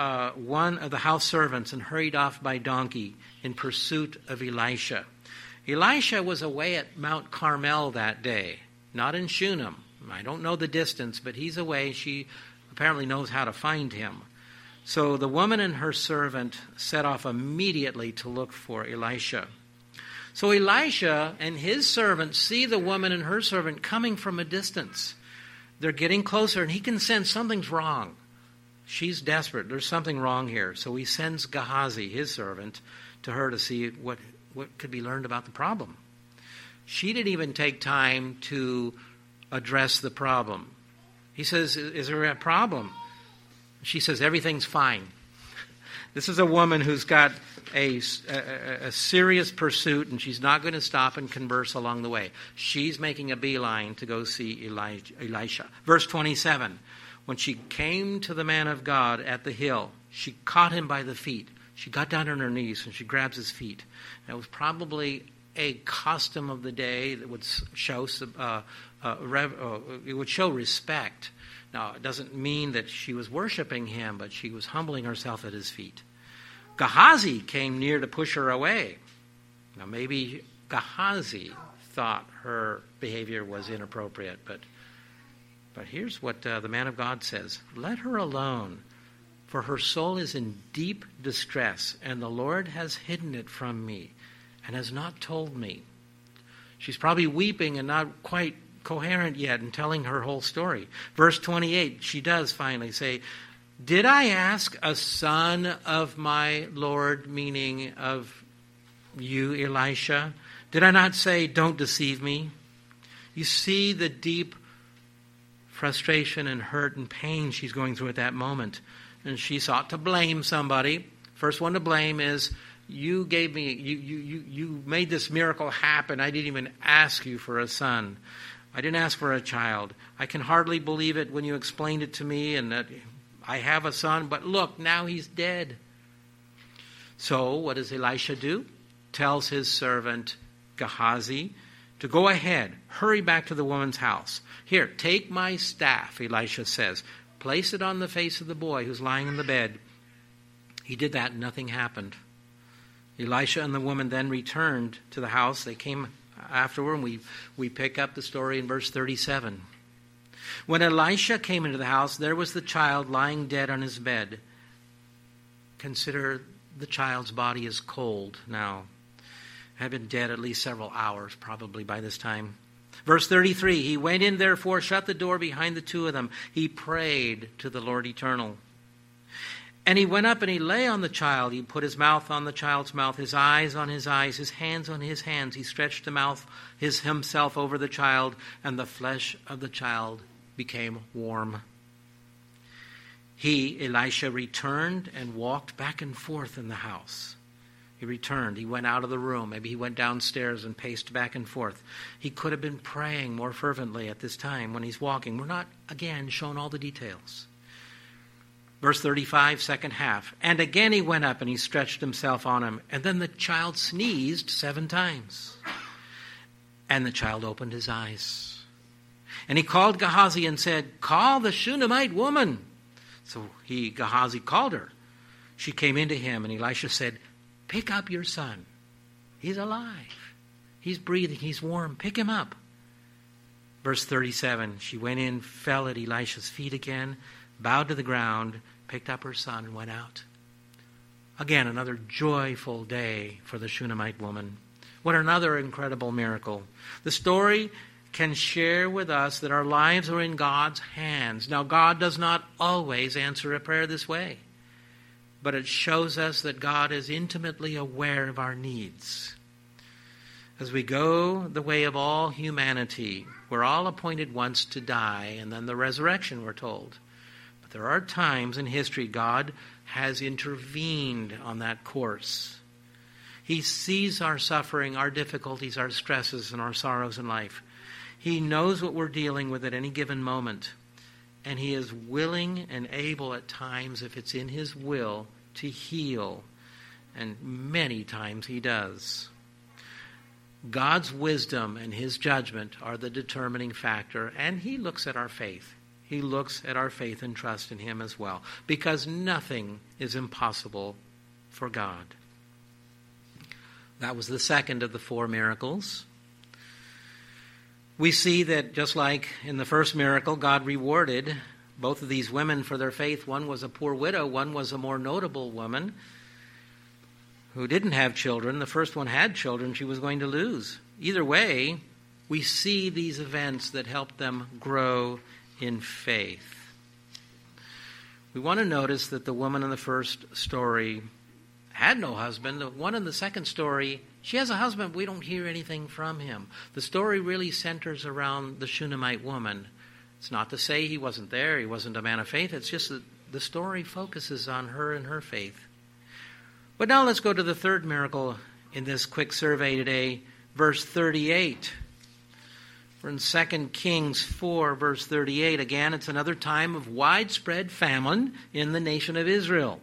one of the house servants and hurried off by donkey in pursuit of Elisha. Elisha was away at Mount Carmel that day, not in Shunem. I don't know the distance, but he's away. She apparently knows how to find him. So the woman and her servant set off immediately to look for Elisha. So Elisha and his servant see the woman and her servant coming from a distance. They're getting closer, and he can sense something's wrong. She's desperate. There's something wrong here. So he sends Gehazi, his servant, to her to see what could be learned about the problem. She didn't even take time to address the problem. He says, "Is there a problem?" She says, "Everything's fine." This is a woman who's got a serious pursuit, and she's not going to stop and converse along the way. She's making a beeline to go see Elisha. Verse 27, when she came to the man of God at the hill, she caught him by the feet. She got down on her knees and she grabs his feet. And it was probably a custom of the day that would show it would show respect. Now, it doesn't mean that she was worshiping him, but she was humbling herself at his feet. Gehazi came near to push her away. Now, maybe Gehazi thought her behavior was inappropriate, but here's what the man of God says. "Let her alone, for her soul is in deep distress, and the Lord has hidden it from me and has not told me." She's probably weeping and not quite coherent yet and telling her whole story. Verse 28, she does finally say, "Did I ask a son of my Lord," meaning of you, Elisha? "Did I not say, 'Don't deceive me'?" You see the deep frustration and hurt and pain she's going through at that moment. And she sought to blame somebody. First one to blame is, you gave me, you made this miracle happen. I didn't even ask you for a son. I didn't ask for a child. I can hardly believe it when you explained it to me and that I have a son, but look, now he's dead. So what does Elisha do? Tells his servant Gehazi to go ahead, hurry back to the woman's house. "Here, take my staff," Elisha says. "Place it on the face of the boy who's lying in the bed." He did that and nothing happened. Elisha and the woman then returned to the house. They came afterward, and we pick up the story in verse 37. When Elisha came into the house, there was the child lying dead on his bed. Consider the child's body is cold now. Had been dead at least several hours probably by this time. Verse 33, he went in therefore, shut the door behind the two of them. He prayed to the Lord Eternal. And he went up and he lay on the child. He put his mouth on the child's mouth, his eyes on his eyes, his hands on his hands. He stretched himself over the child, and the flesh of the child became warm. He, Elisha, returned and walked back and forth in the house. He returned. He went out of the room. Maybe he went downstairs and paced back and forth. He could have been praying more fervently at this time when he's walking. We're not, again, shown all the details. Verse 35, second half. And again he went up and he stretched himself on him. And then the child sneezed 7 times. And the child opened his eyes. And he called Gehazi and said, call the Shunammite woman. So Gehazi called her. She came into him, and Elisha said, pick up your son. He's alive. He's breathing. He's warm. Pick him up. Verse 37, she went in, fell at Elisha's feet again, bowed to the ground, picked up her son, and went out. Again, another joyful day for the Shunammite woman. What another incredible miracle. The story can share with us that our lives are in God's hands. Now, God does not always answer a prayer this way, but it shows us that God is intimately aware of our needs. As we go the way of all humanity, we're all appointed once to die, and then the resurrection, we're told. But there are times in history God has intervened on that course. He sees our suffering, our difficulties, our stresses, and our sorrows in life. He knows what we're dealing with at any given moment. And he is willing and able at times, if it's in his will, to heal. And many times he does. God's wisdom and his judgment are the determining factor. And he looks at our faith. He looks at our faith and trust in him as well. Because nothing is impossible for God. That was the second of the 4 miracles. We see that just like in the first miracle, God rewarded both of these women for their faith. One was a poor widow. One was a more notable woman who didn't have children. The first one had children she was going to lose. Either way, we see these events that helped them grow in faith. We want to notice that the woman in the first story had no husband. The one in the second story, she has a husband, but we don't hear anything from him. The story really centers around the Shunammite woman. It's not to say he wasn't there, he wasn't a man of faith. It's just that the story focuses on her and her faith. But now let's go to the third miracle in this quick survey today, verse 38. We're in 2 Kings 4, verse 38. Again, it's another time of widespread famine in the nation of Israel.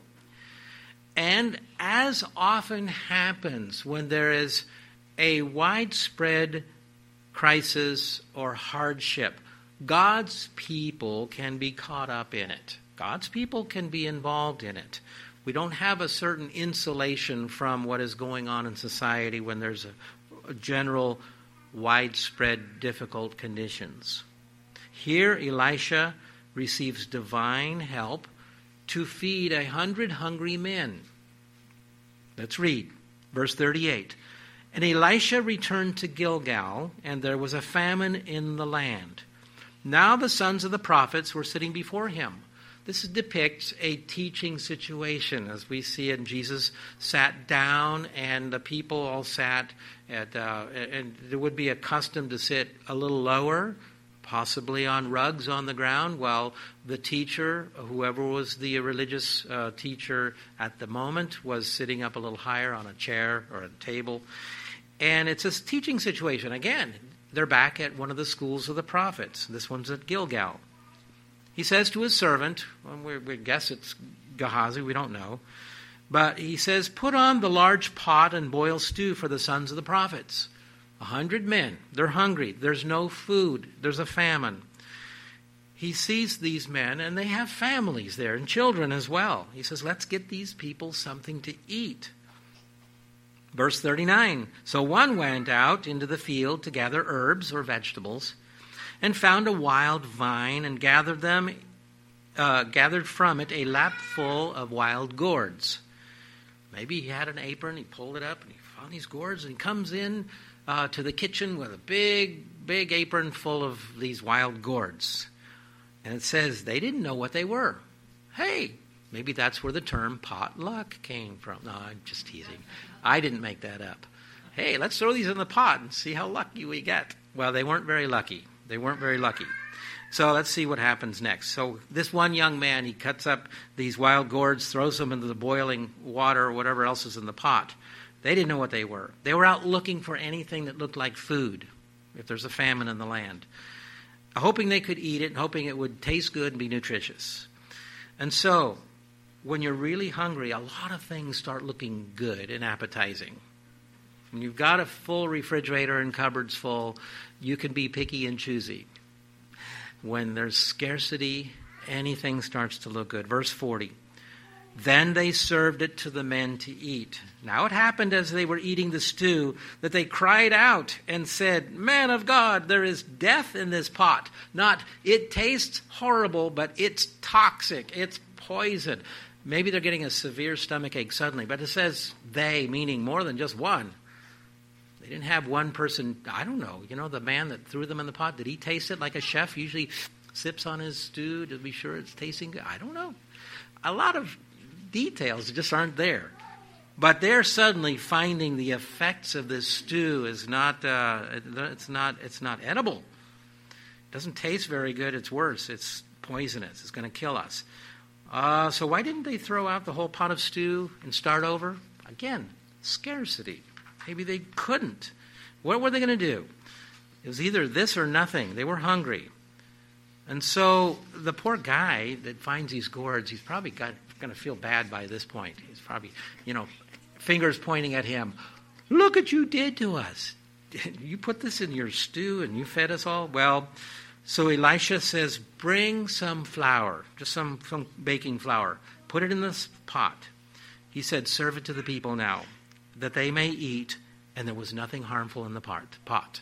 And as often happens when there is a widespread crisis or hardship, God's people can be caught up in it. God's people can be involved in it. We don't have a certain insulation from what is going on in society when there's a general, widespread, difficult conditions. Here, Elisha receives divine help to feed 100 hungry men. Let's read verse 38. And Elisha returned to Gilgal, and there was a famine in the land. Now the sons of the prophets were sitting before him. This depicts a teaching situation, as we see it. Jesus sat down, and the people all sat at, and it would be accustomed to sit a little lower, possibly on rugs on the ground, while the teacher, whoever was the religious teacher at the moment, was sitting up a little higher on a chair or a table. And it's a teaching situation. Again, they're back at one of the schools of the prophets. This one's at Gilgal. He says to his servant, well, we guess it's Gehazi, we don't know, but he says, put on the large pot and boil stew for the sons of the prophets. 100 men, they're hungry, there's no food, there's a famine. He sees these men, and they have families there, and children as well. He says, let's get these people something to eat. Verse 39, so one went out into the field to gather herbs or vegetables, and found a wild vine and gathered from it a lapful of wild gourds. Maybe he had an apron, he pulled it up, and he found these gourds, and he comes in to the kitchen with a big apron full of these wild gourds. And it says they didn't know what they were. Hey, maybe that's where the term potluck came from. No, I'm just teasing. I didn't make that up. Hey, let's throw these in the pot and see how lucky we get. Well, they weren't very lucky. So let's see what happens next. So this one young man, he cuts up these wild gourds, throws them into the boiling water or whatever else is in the pot. They didn't know what they were. They were out looking for anything that looked like food, if there's a famine in the land, hoping they could eat it and hoping it would taste good and be nutritious. And so, when you're really hungry, a lot of things start looking good and appetizing. When you've got a full refrigerator and cupboards full, you can be picky and choosy. When there's scarcity, anything starts to look good. Verse 40. Then they served it to the men to eat. Now it happened as they were eating the stew that they cried out and said, "Man of God, there is death in this pot." Not, it tastes horrible, but it's toxic. It's poison. Maybe they're getting a severe stomachache suddenly, but it says they, meaning more than just one. They didn't have one person, I don't know, the man that threw them in the pot, did he taste it like a chef usually sips on his stew to be sure it's tasting good? I don't know. A lot of details just aren't there. But they're suddenly finding the effects of this stew is not edible. It doesn't taste very good. It's worse. It's poisonous. It's going to kill us. So why didn't they throw out the whole pot of stew and start over? Again, scarcity. Maybe they couldn't. What were they going to do? It was either this or nothing. They were hungry. And so the poor guy that finds these gourds, he's probably going to feel bad by this point. He's probably, fingers pointing at him. Look what you did to us. You put this in your stew and you fed us all? Well, so Elisha says, bring some flour, just some baking flour. Put it in this pot. He said, serve it to the people now, that they may eat, and there was nothing harmful in the pot.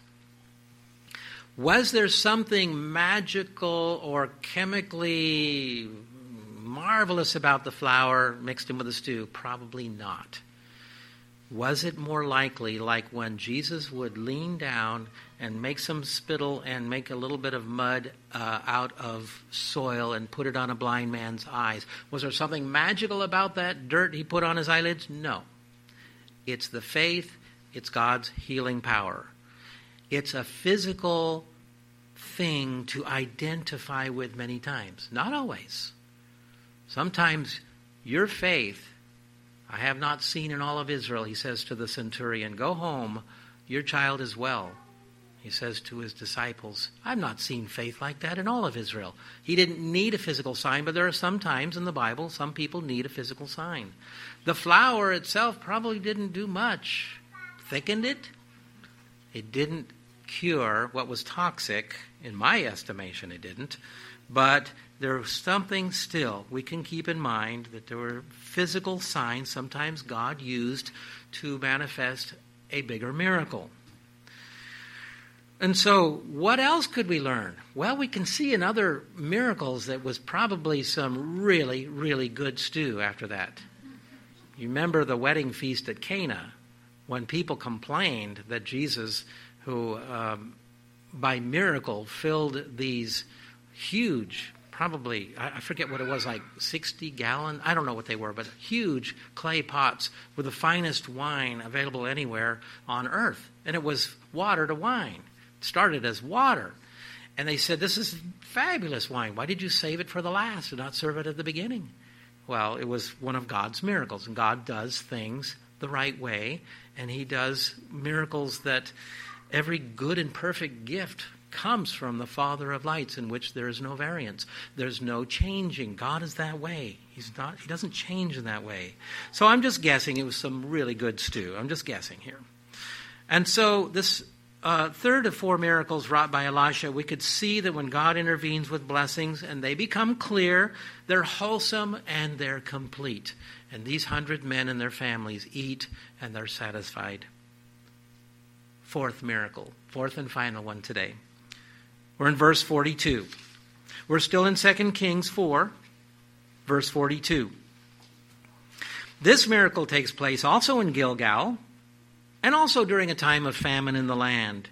Was there something magical or chemically marvelous about the flour mixed in with the stew? Probably not. Was it more likely like when Jesus would lean down and make some spittle and make a little bit of mud out of soil and put it on a blind man's eyes? Was there something magical about that dirt he put on his eyelids? No. It's the faith. It's God's healing power. It's a physical thing to identify with many times. Not always. Sometimes your faith, I have not seen in all of Israel, he says to the centurion, go home, your child is well. He says to his disciples, I've not seen faith like that in all of Israel. He didn't need a physical sign, but there are some times in the Bible, some people need a physical sign. The flour itself probably didn't do much. Thickened it. It didn't cure what was toxic. In my estimation, it didn't. But there was something still we can keep in mind, that there were physical signs sometimes God used to manifest a bigger miracle. And so, what else could we learn? Well, we can see in other miracles that was probably some really, really good stew after that. You remember the wedding feast at Cana, when people complained that Jesus, who by miracle filled these huge, probably, I forget what it was, like 60-gallon, I don't know what they were, but huge clay pots with the finest wine available anywhere on earth. And it was water to wine. It started as water. And they said, this is fabulous wine. Why did you save it for the last and not serve it at the beginning? Well, it was one of God's miracles. And God does things the right way. And he does miracles that every good and perfect gift comes from the Father of lights, in which there is no variance. There's no changing. God is that way. He doesn't change in that way. So I'm just guessing it was some really good stew. I'm just guessing here. And so this third of four miracles wrought by Elisha, we could see that when God intervenes with blessings and they become clear, they're wholesome and they're complete. And these 100 men and their families eat and they're satisfied. Fourth miracle, fourth and final one today. We're in verse 42. We're still in 2 Kings 4, verse 42. This miracle takes place also in Gilgal and also during a time of famine in the land.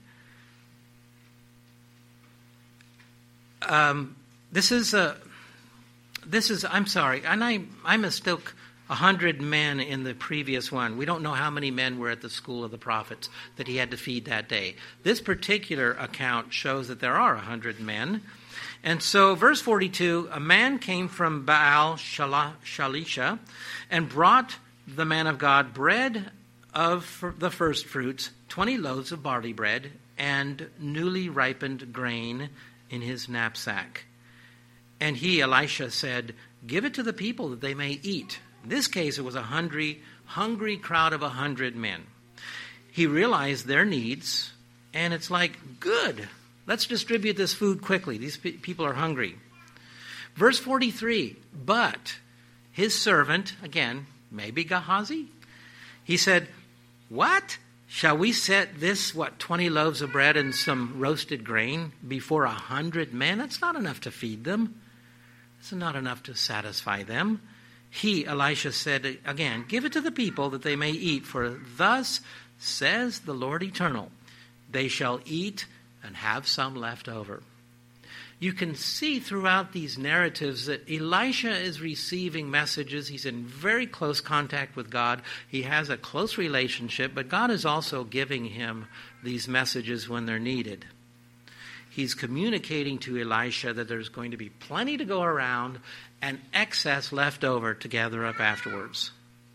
This is, I'm sorry, and I mistook 100 men in the previous one. We don't know how many men were at the school of the prophets that he had to feed that day. This particular account shows that there are 100 men. And so, verse 42, a man came from Baal Shalisha and brought the man of God bread of the first fruits, 20 loaves of barley bread, and newly ripened grain in his knapsack. And he, Elisha, said, "Give it to the people that they may eat." In this case, it was a hungry crowd of 100 men. He realized their needs, and it's like, good, let's distribute this food quickly. These people are hungry. Verse 43, but his servant, again, maybe Gehazi, he said, "What? Shall we set this, 20 loaves of bread and some roasted grain before 100 men? That's not enough to feed them. It's not enough to satisfy them." He, Elisha, said again, "Give it to the people that they may eat, for thus says the Lord Eternal, they shall eat and have some left over." You can see throughout these narratives that Elisha is receiving messages. He's in very close contact with God. He has a close relationship, but God is also giving him these messages when they're needed. He's communicating to Elisha that there's going to be plenty to go around and excess left over to gather up afterwards.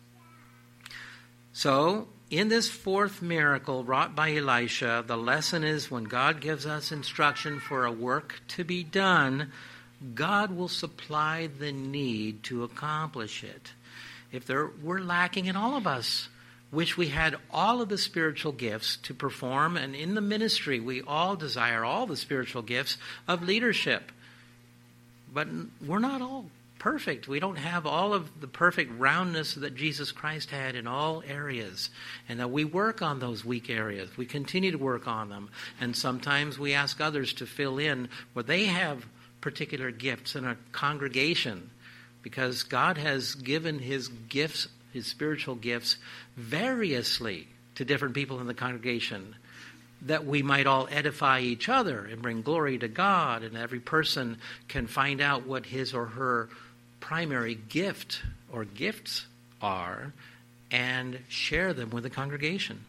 So, in this fourth miracle wrought by Elisha, the lesson is when God gives us instruction for a work to be done, God will supply the need to accomplish it. If we're lacking, and all of us wish we had all of the spiritual gifts to perform, and in the ministry we all desire all the spiritual gifts of leadership. But we're not all perfect. We don't have all of the perfect roundness that Jesus Christ had in all areas. And that we work on those weak areas. We continue to work on them. And sometimes we ask others to fill in where they have particular gifts in a congregation. Because God has given his gifts, his spiritual gifts, variously to different people in the congregation, that we might all edify each other and bring glory to God, and every person can find out what his or her primary gift or gifts are and share them with the congregation.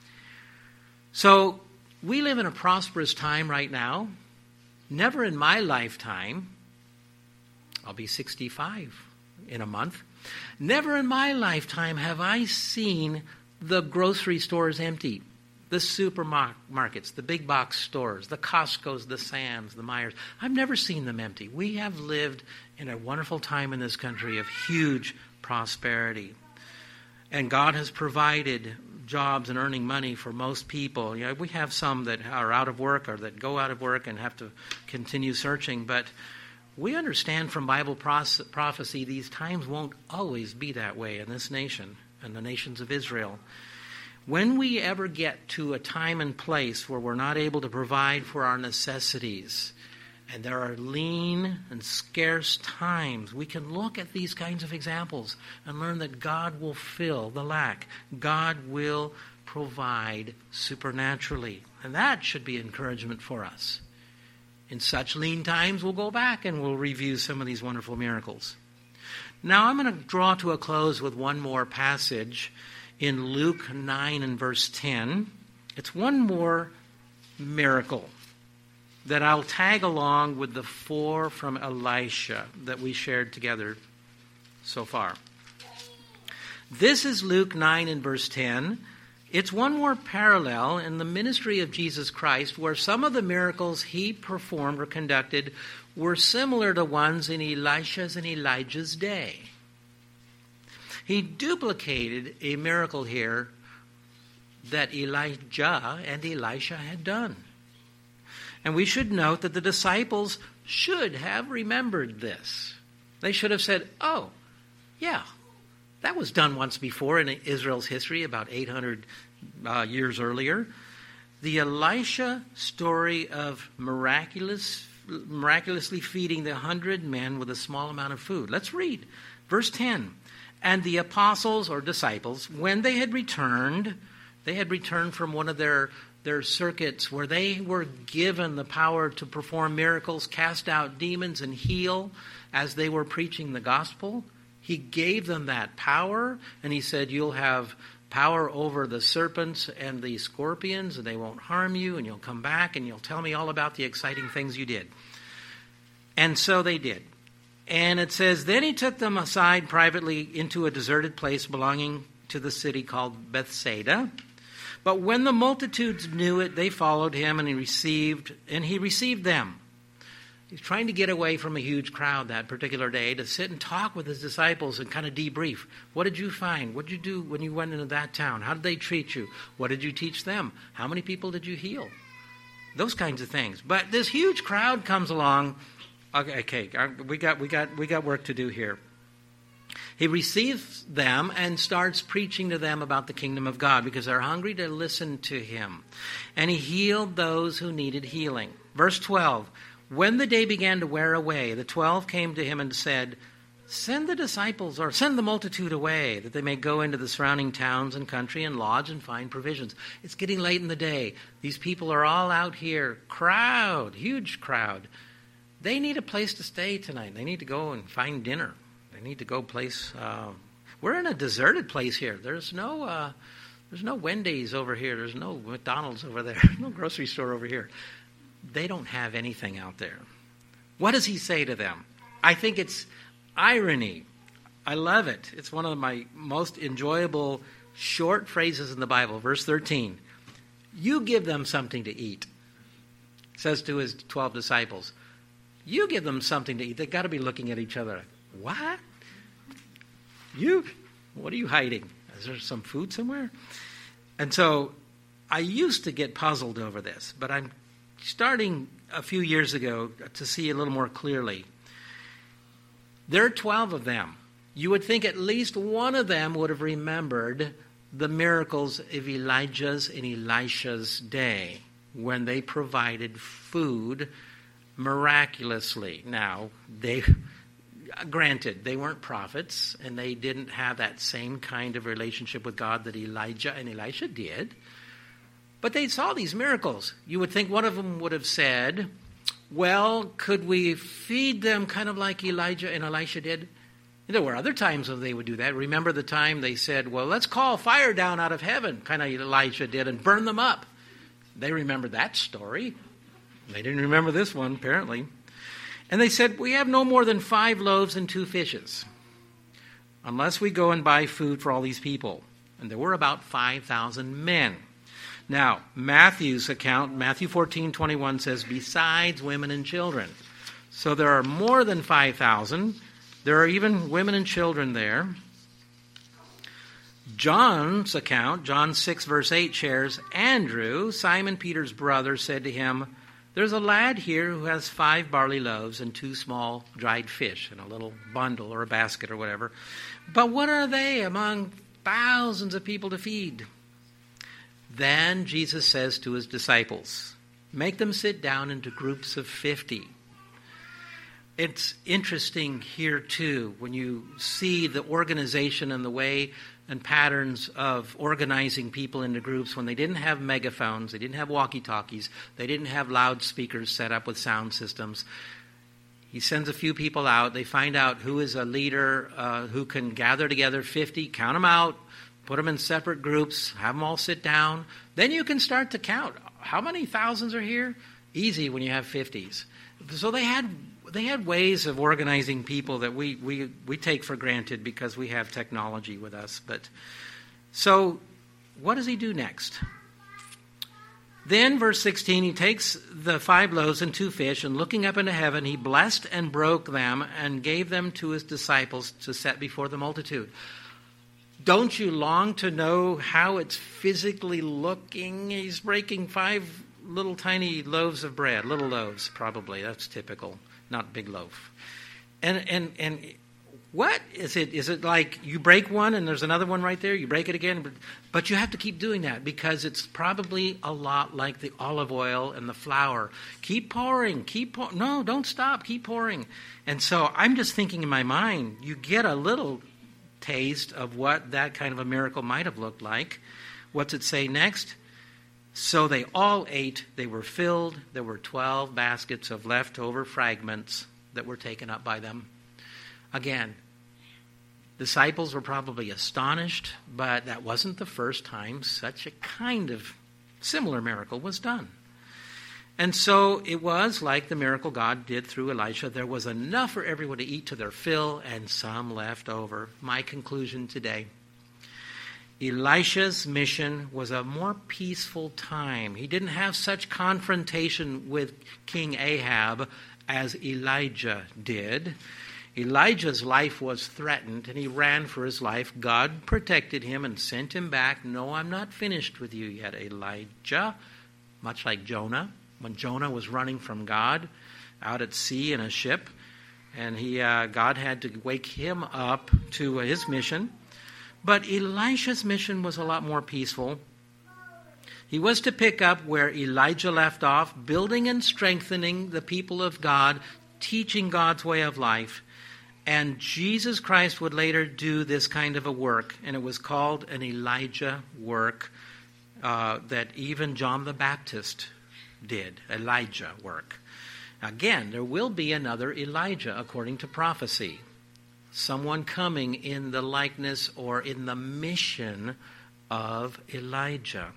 So we live in a prosperous time right now. Never in my lifetime, I'll be 65 in a month, never in my lifetime have I seen the grocery stores empty. The supermarkets, the big box stores, the Costco's, the Sam's, the Myers. I've never seen them empty. We have lived in a wonderful time in this country of huge prosperity. And God has provided jobs and earning money for most people. We have some that are out of work or that go out of work and have to continue searching. But we understand from Bible prophecy these times won't always be that way in this nation and the nations of Israel. When we ever get to a time and place where we're not able to provide for our necessities, and there are lean and scarce times, we can look at these kinds of examples and learn that God will fill the lack. God will provide supernaturally. And that should be encouragement for us. In such lean times, we'll go back and we'll review some of these wonderful miracles. Now I'm going to draw to a close with one more passage in Luke 9 and verse 10. It's one more miracle that I'll tag along with the 4 from Elisha that we shared together so far. This is Luke 9 and verse 10. It's one more parallel in the ministry of Jesus Christ where some of the miracles he performed or conducted were similar to ones in Elisha's and Elijah's day. He duplicated a miracle here that Elijah and Elisha had done. And we should note that the disciples should have remembered this. They should have said, "Oh, yeah, that was done once before in Israel's history, about 800 years earlier." The Elisha story of miraculously feeding the 100 men with a small amount of food. Let's read verse 10. And the apostles or disciples, when they had returned from one of their circuits where they were given the power to perform miracles, cast out demons, and heal as they were preaching the gospel. He gave them that power, and he said, you'll have power over the serpents and the scorpions, and they won't harm you, and you'll come back, and you'll tell me all about the exciting things you did. And so they did. And it says, then he took them aside privately into a deserted place belonging to the city called Bethsaida. But when the multitudes knew it, they followed him, and he received them. He's trying to get away from a huge crowd that particular day to sit and talk with his disciples and kind of debrief. What did you find? What did you do when you went into that town? How did they treat you? What did you teach them? How many people did you heal? Those kinds of things. But this huge crowd comes along. Okay, we got work to do here. He receives them and starts preaching to them about the kingdom of God because they're hungry to listen to him. And he healed those who needed healing. Verse 12, when the day began to wear away, the 12 came to him and said, send the multitude away, that they may go into the surrounding towns and country and lodge and find provisions. It's getting late in the day. These people are all out here. Huge crowd. They need a place to stay tonight. They need to go and find dinner. They need to go place. We're in a deserted place here. There's no Wendy's over here. There's no McDonald's over there. There's no grocery store over here. They don't have anything out there. What does he say to them? I think it's irony. I love it. It's one of my most enjoyable short phrases in the Bible. Verse 13. You give them something to eat. Says to his 12 disciples. You give them something to eat. They've got to be looking at each other. What? What are you hiding? Is there some food somewhere? And so I used to get puzzled over this, but I'm starting a few years ago to see a little more clearly. There are 12 of them. You would think at least one of them would have remembered the miracles of Elijah's and Elisha's day when they provided food miraculously. Now, granted, they weren't prophets, and they didn't have that same kind of relationship with God that Elijah and Elisha did. But they saw these miracles. You would think one of them would have said, well, could we feed them kind of like Elijah and Elisha did? And there were other times when they would do that. Remember the time they said, well, let's call fire down out of heaven, kind of Elisha did, and burn them up. They remembered that story. They didn't remember this one, apparently. And they said, we have no more than 5 loaves and 2 fishes, unless we go and buy food for all these people. And there were about 5,000 men. Now, Matthew's account, Matthew 14:21 says, besides women and children. So there are more than 5,000. There are even women and children there. John's account, John 6 verse 8 shares, Andrew, Simon Peter's brother, said to him, there's a lad here who has 5 barley loaves and 2 small dried fish in a little bundle or a basket or whatever. But what are they among thousands of people to feed? Then Jesus says to his disciples, make them sit down into groups of 50. It's interesting here too when you see the organization and the way and patterns of organizing people into groups when they didn't have megaphones, they didn't have walkie-talkies, they didn't have loudspeakers set up with sound systems. He sends a few people out. They find out who is a leader who can gather together 50, count them out, put them in separate groups, have them all sit down. Then you can start to count. How many thousands are here? Easy when you have 50s. So they had ways of organizing people that we take for granted because we have technology with us. But so what does he do next? Then, verse 16, he takes the 5 loaves and 2 fish, and looking up into heaven, he blessed and broke them and gave them to his disciples to set before the multitude. Don't you long to know how it's physically looking? He's breaking 5 little tiny loaves of bread. Little loaves, probably. That's typical. Not big loaf. And what? Is it like you break one and there's another one right there? You break it again? But you have to keep doing that because it's probably a lot like the olive oil and the flour. Keep pouring. No, don't stop. Keep pouring. And so I'm just thinking in my mind, you get a little taste of what that kind of a miracle might have looked like. What's it say next? So they all ate. They were filled. There were 12 baskets of leftover fragments that were taken up by them. Again, disciples were probably astonished, but that wasn't the first time such a kind of similar miracle was done. And so it was like the miracle God did through Elisha. There was enough for everyone to eat to their fill and some left over. My conclusion today: Elisha's mission was a more peaceful time. He didn't have such confrontation with King Ahab as Elijah did. Elijah's life was threatened, and he ran for his life. God protected him and sent him back. No, I'm not finished with you yet, Elijah. Much like Jonah, when Jonah was running from God out at sea in a ship, and God had to wake him up to his mission. But Elisha's mission was a lot more peaceful. He was to pick up where Elijah left off, building and strengthening the people of God, teaching God's way of life. And Jesus Christ would later do this kind of a work, and it was called an Elijah work that even John the Baptist did, Elijah work. Again, there will be another Elijah according to prophecy. Someone coming in the likeness or in the mission of Elijah.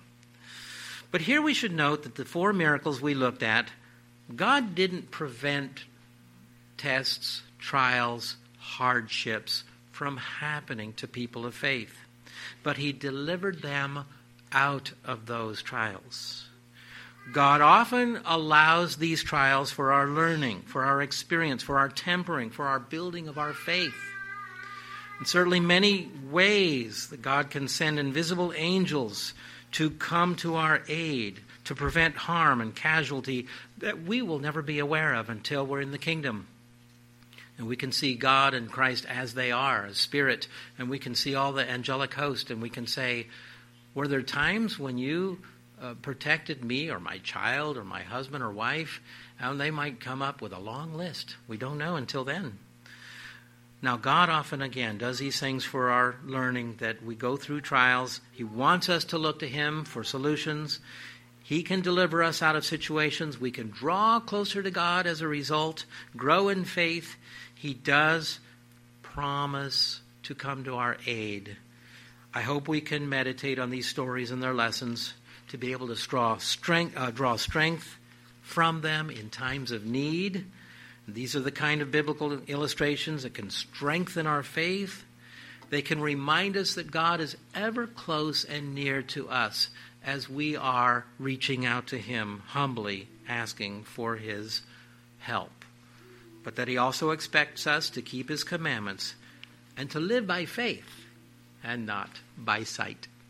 But here we should note that the 4 miracles we looked at, God didn't prevent tests, trials, hardships from happening to people of faith, but he delivered them out of those trials. God often allows these trials for our learning, for our experience, for our tempering, for our building of our faith. And certainly many ways that God can send invisible angels to come to our aid, to prevent harm and casualty that we will never be aware of until we're in the kingdom. And we can see God and Christ as they are, as spirit, and we can see all the angelic host, and we can say, were there times when you protected me or my child or my husband or wife? And they might come up with a long list. We don't know until then. Now, God often, again, does these things for our learning, that we go through trials. He wants us to look to Him for solutions. He can deliver us out of situations. We can draw closer to God as a result, grow in faith. He does promise to come to our aid. I hope we can meditate on these stories and their lessons to be able to draw strength from them in times of need. These are the kind of biblical illustrations that can strengthen our faith. They can remind us that God is ever close and near to us as we are reaching out to Him, humbly asking for His help. But that He also expects us to keep His commandments and to live by faith and not by sight.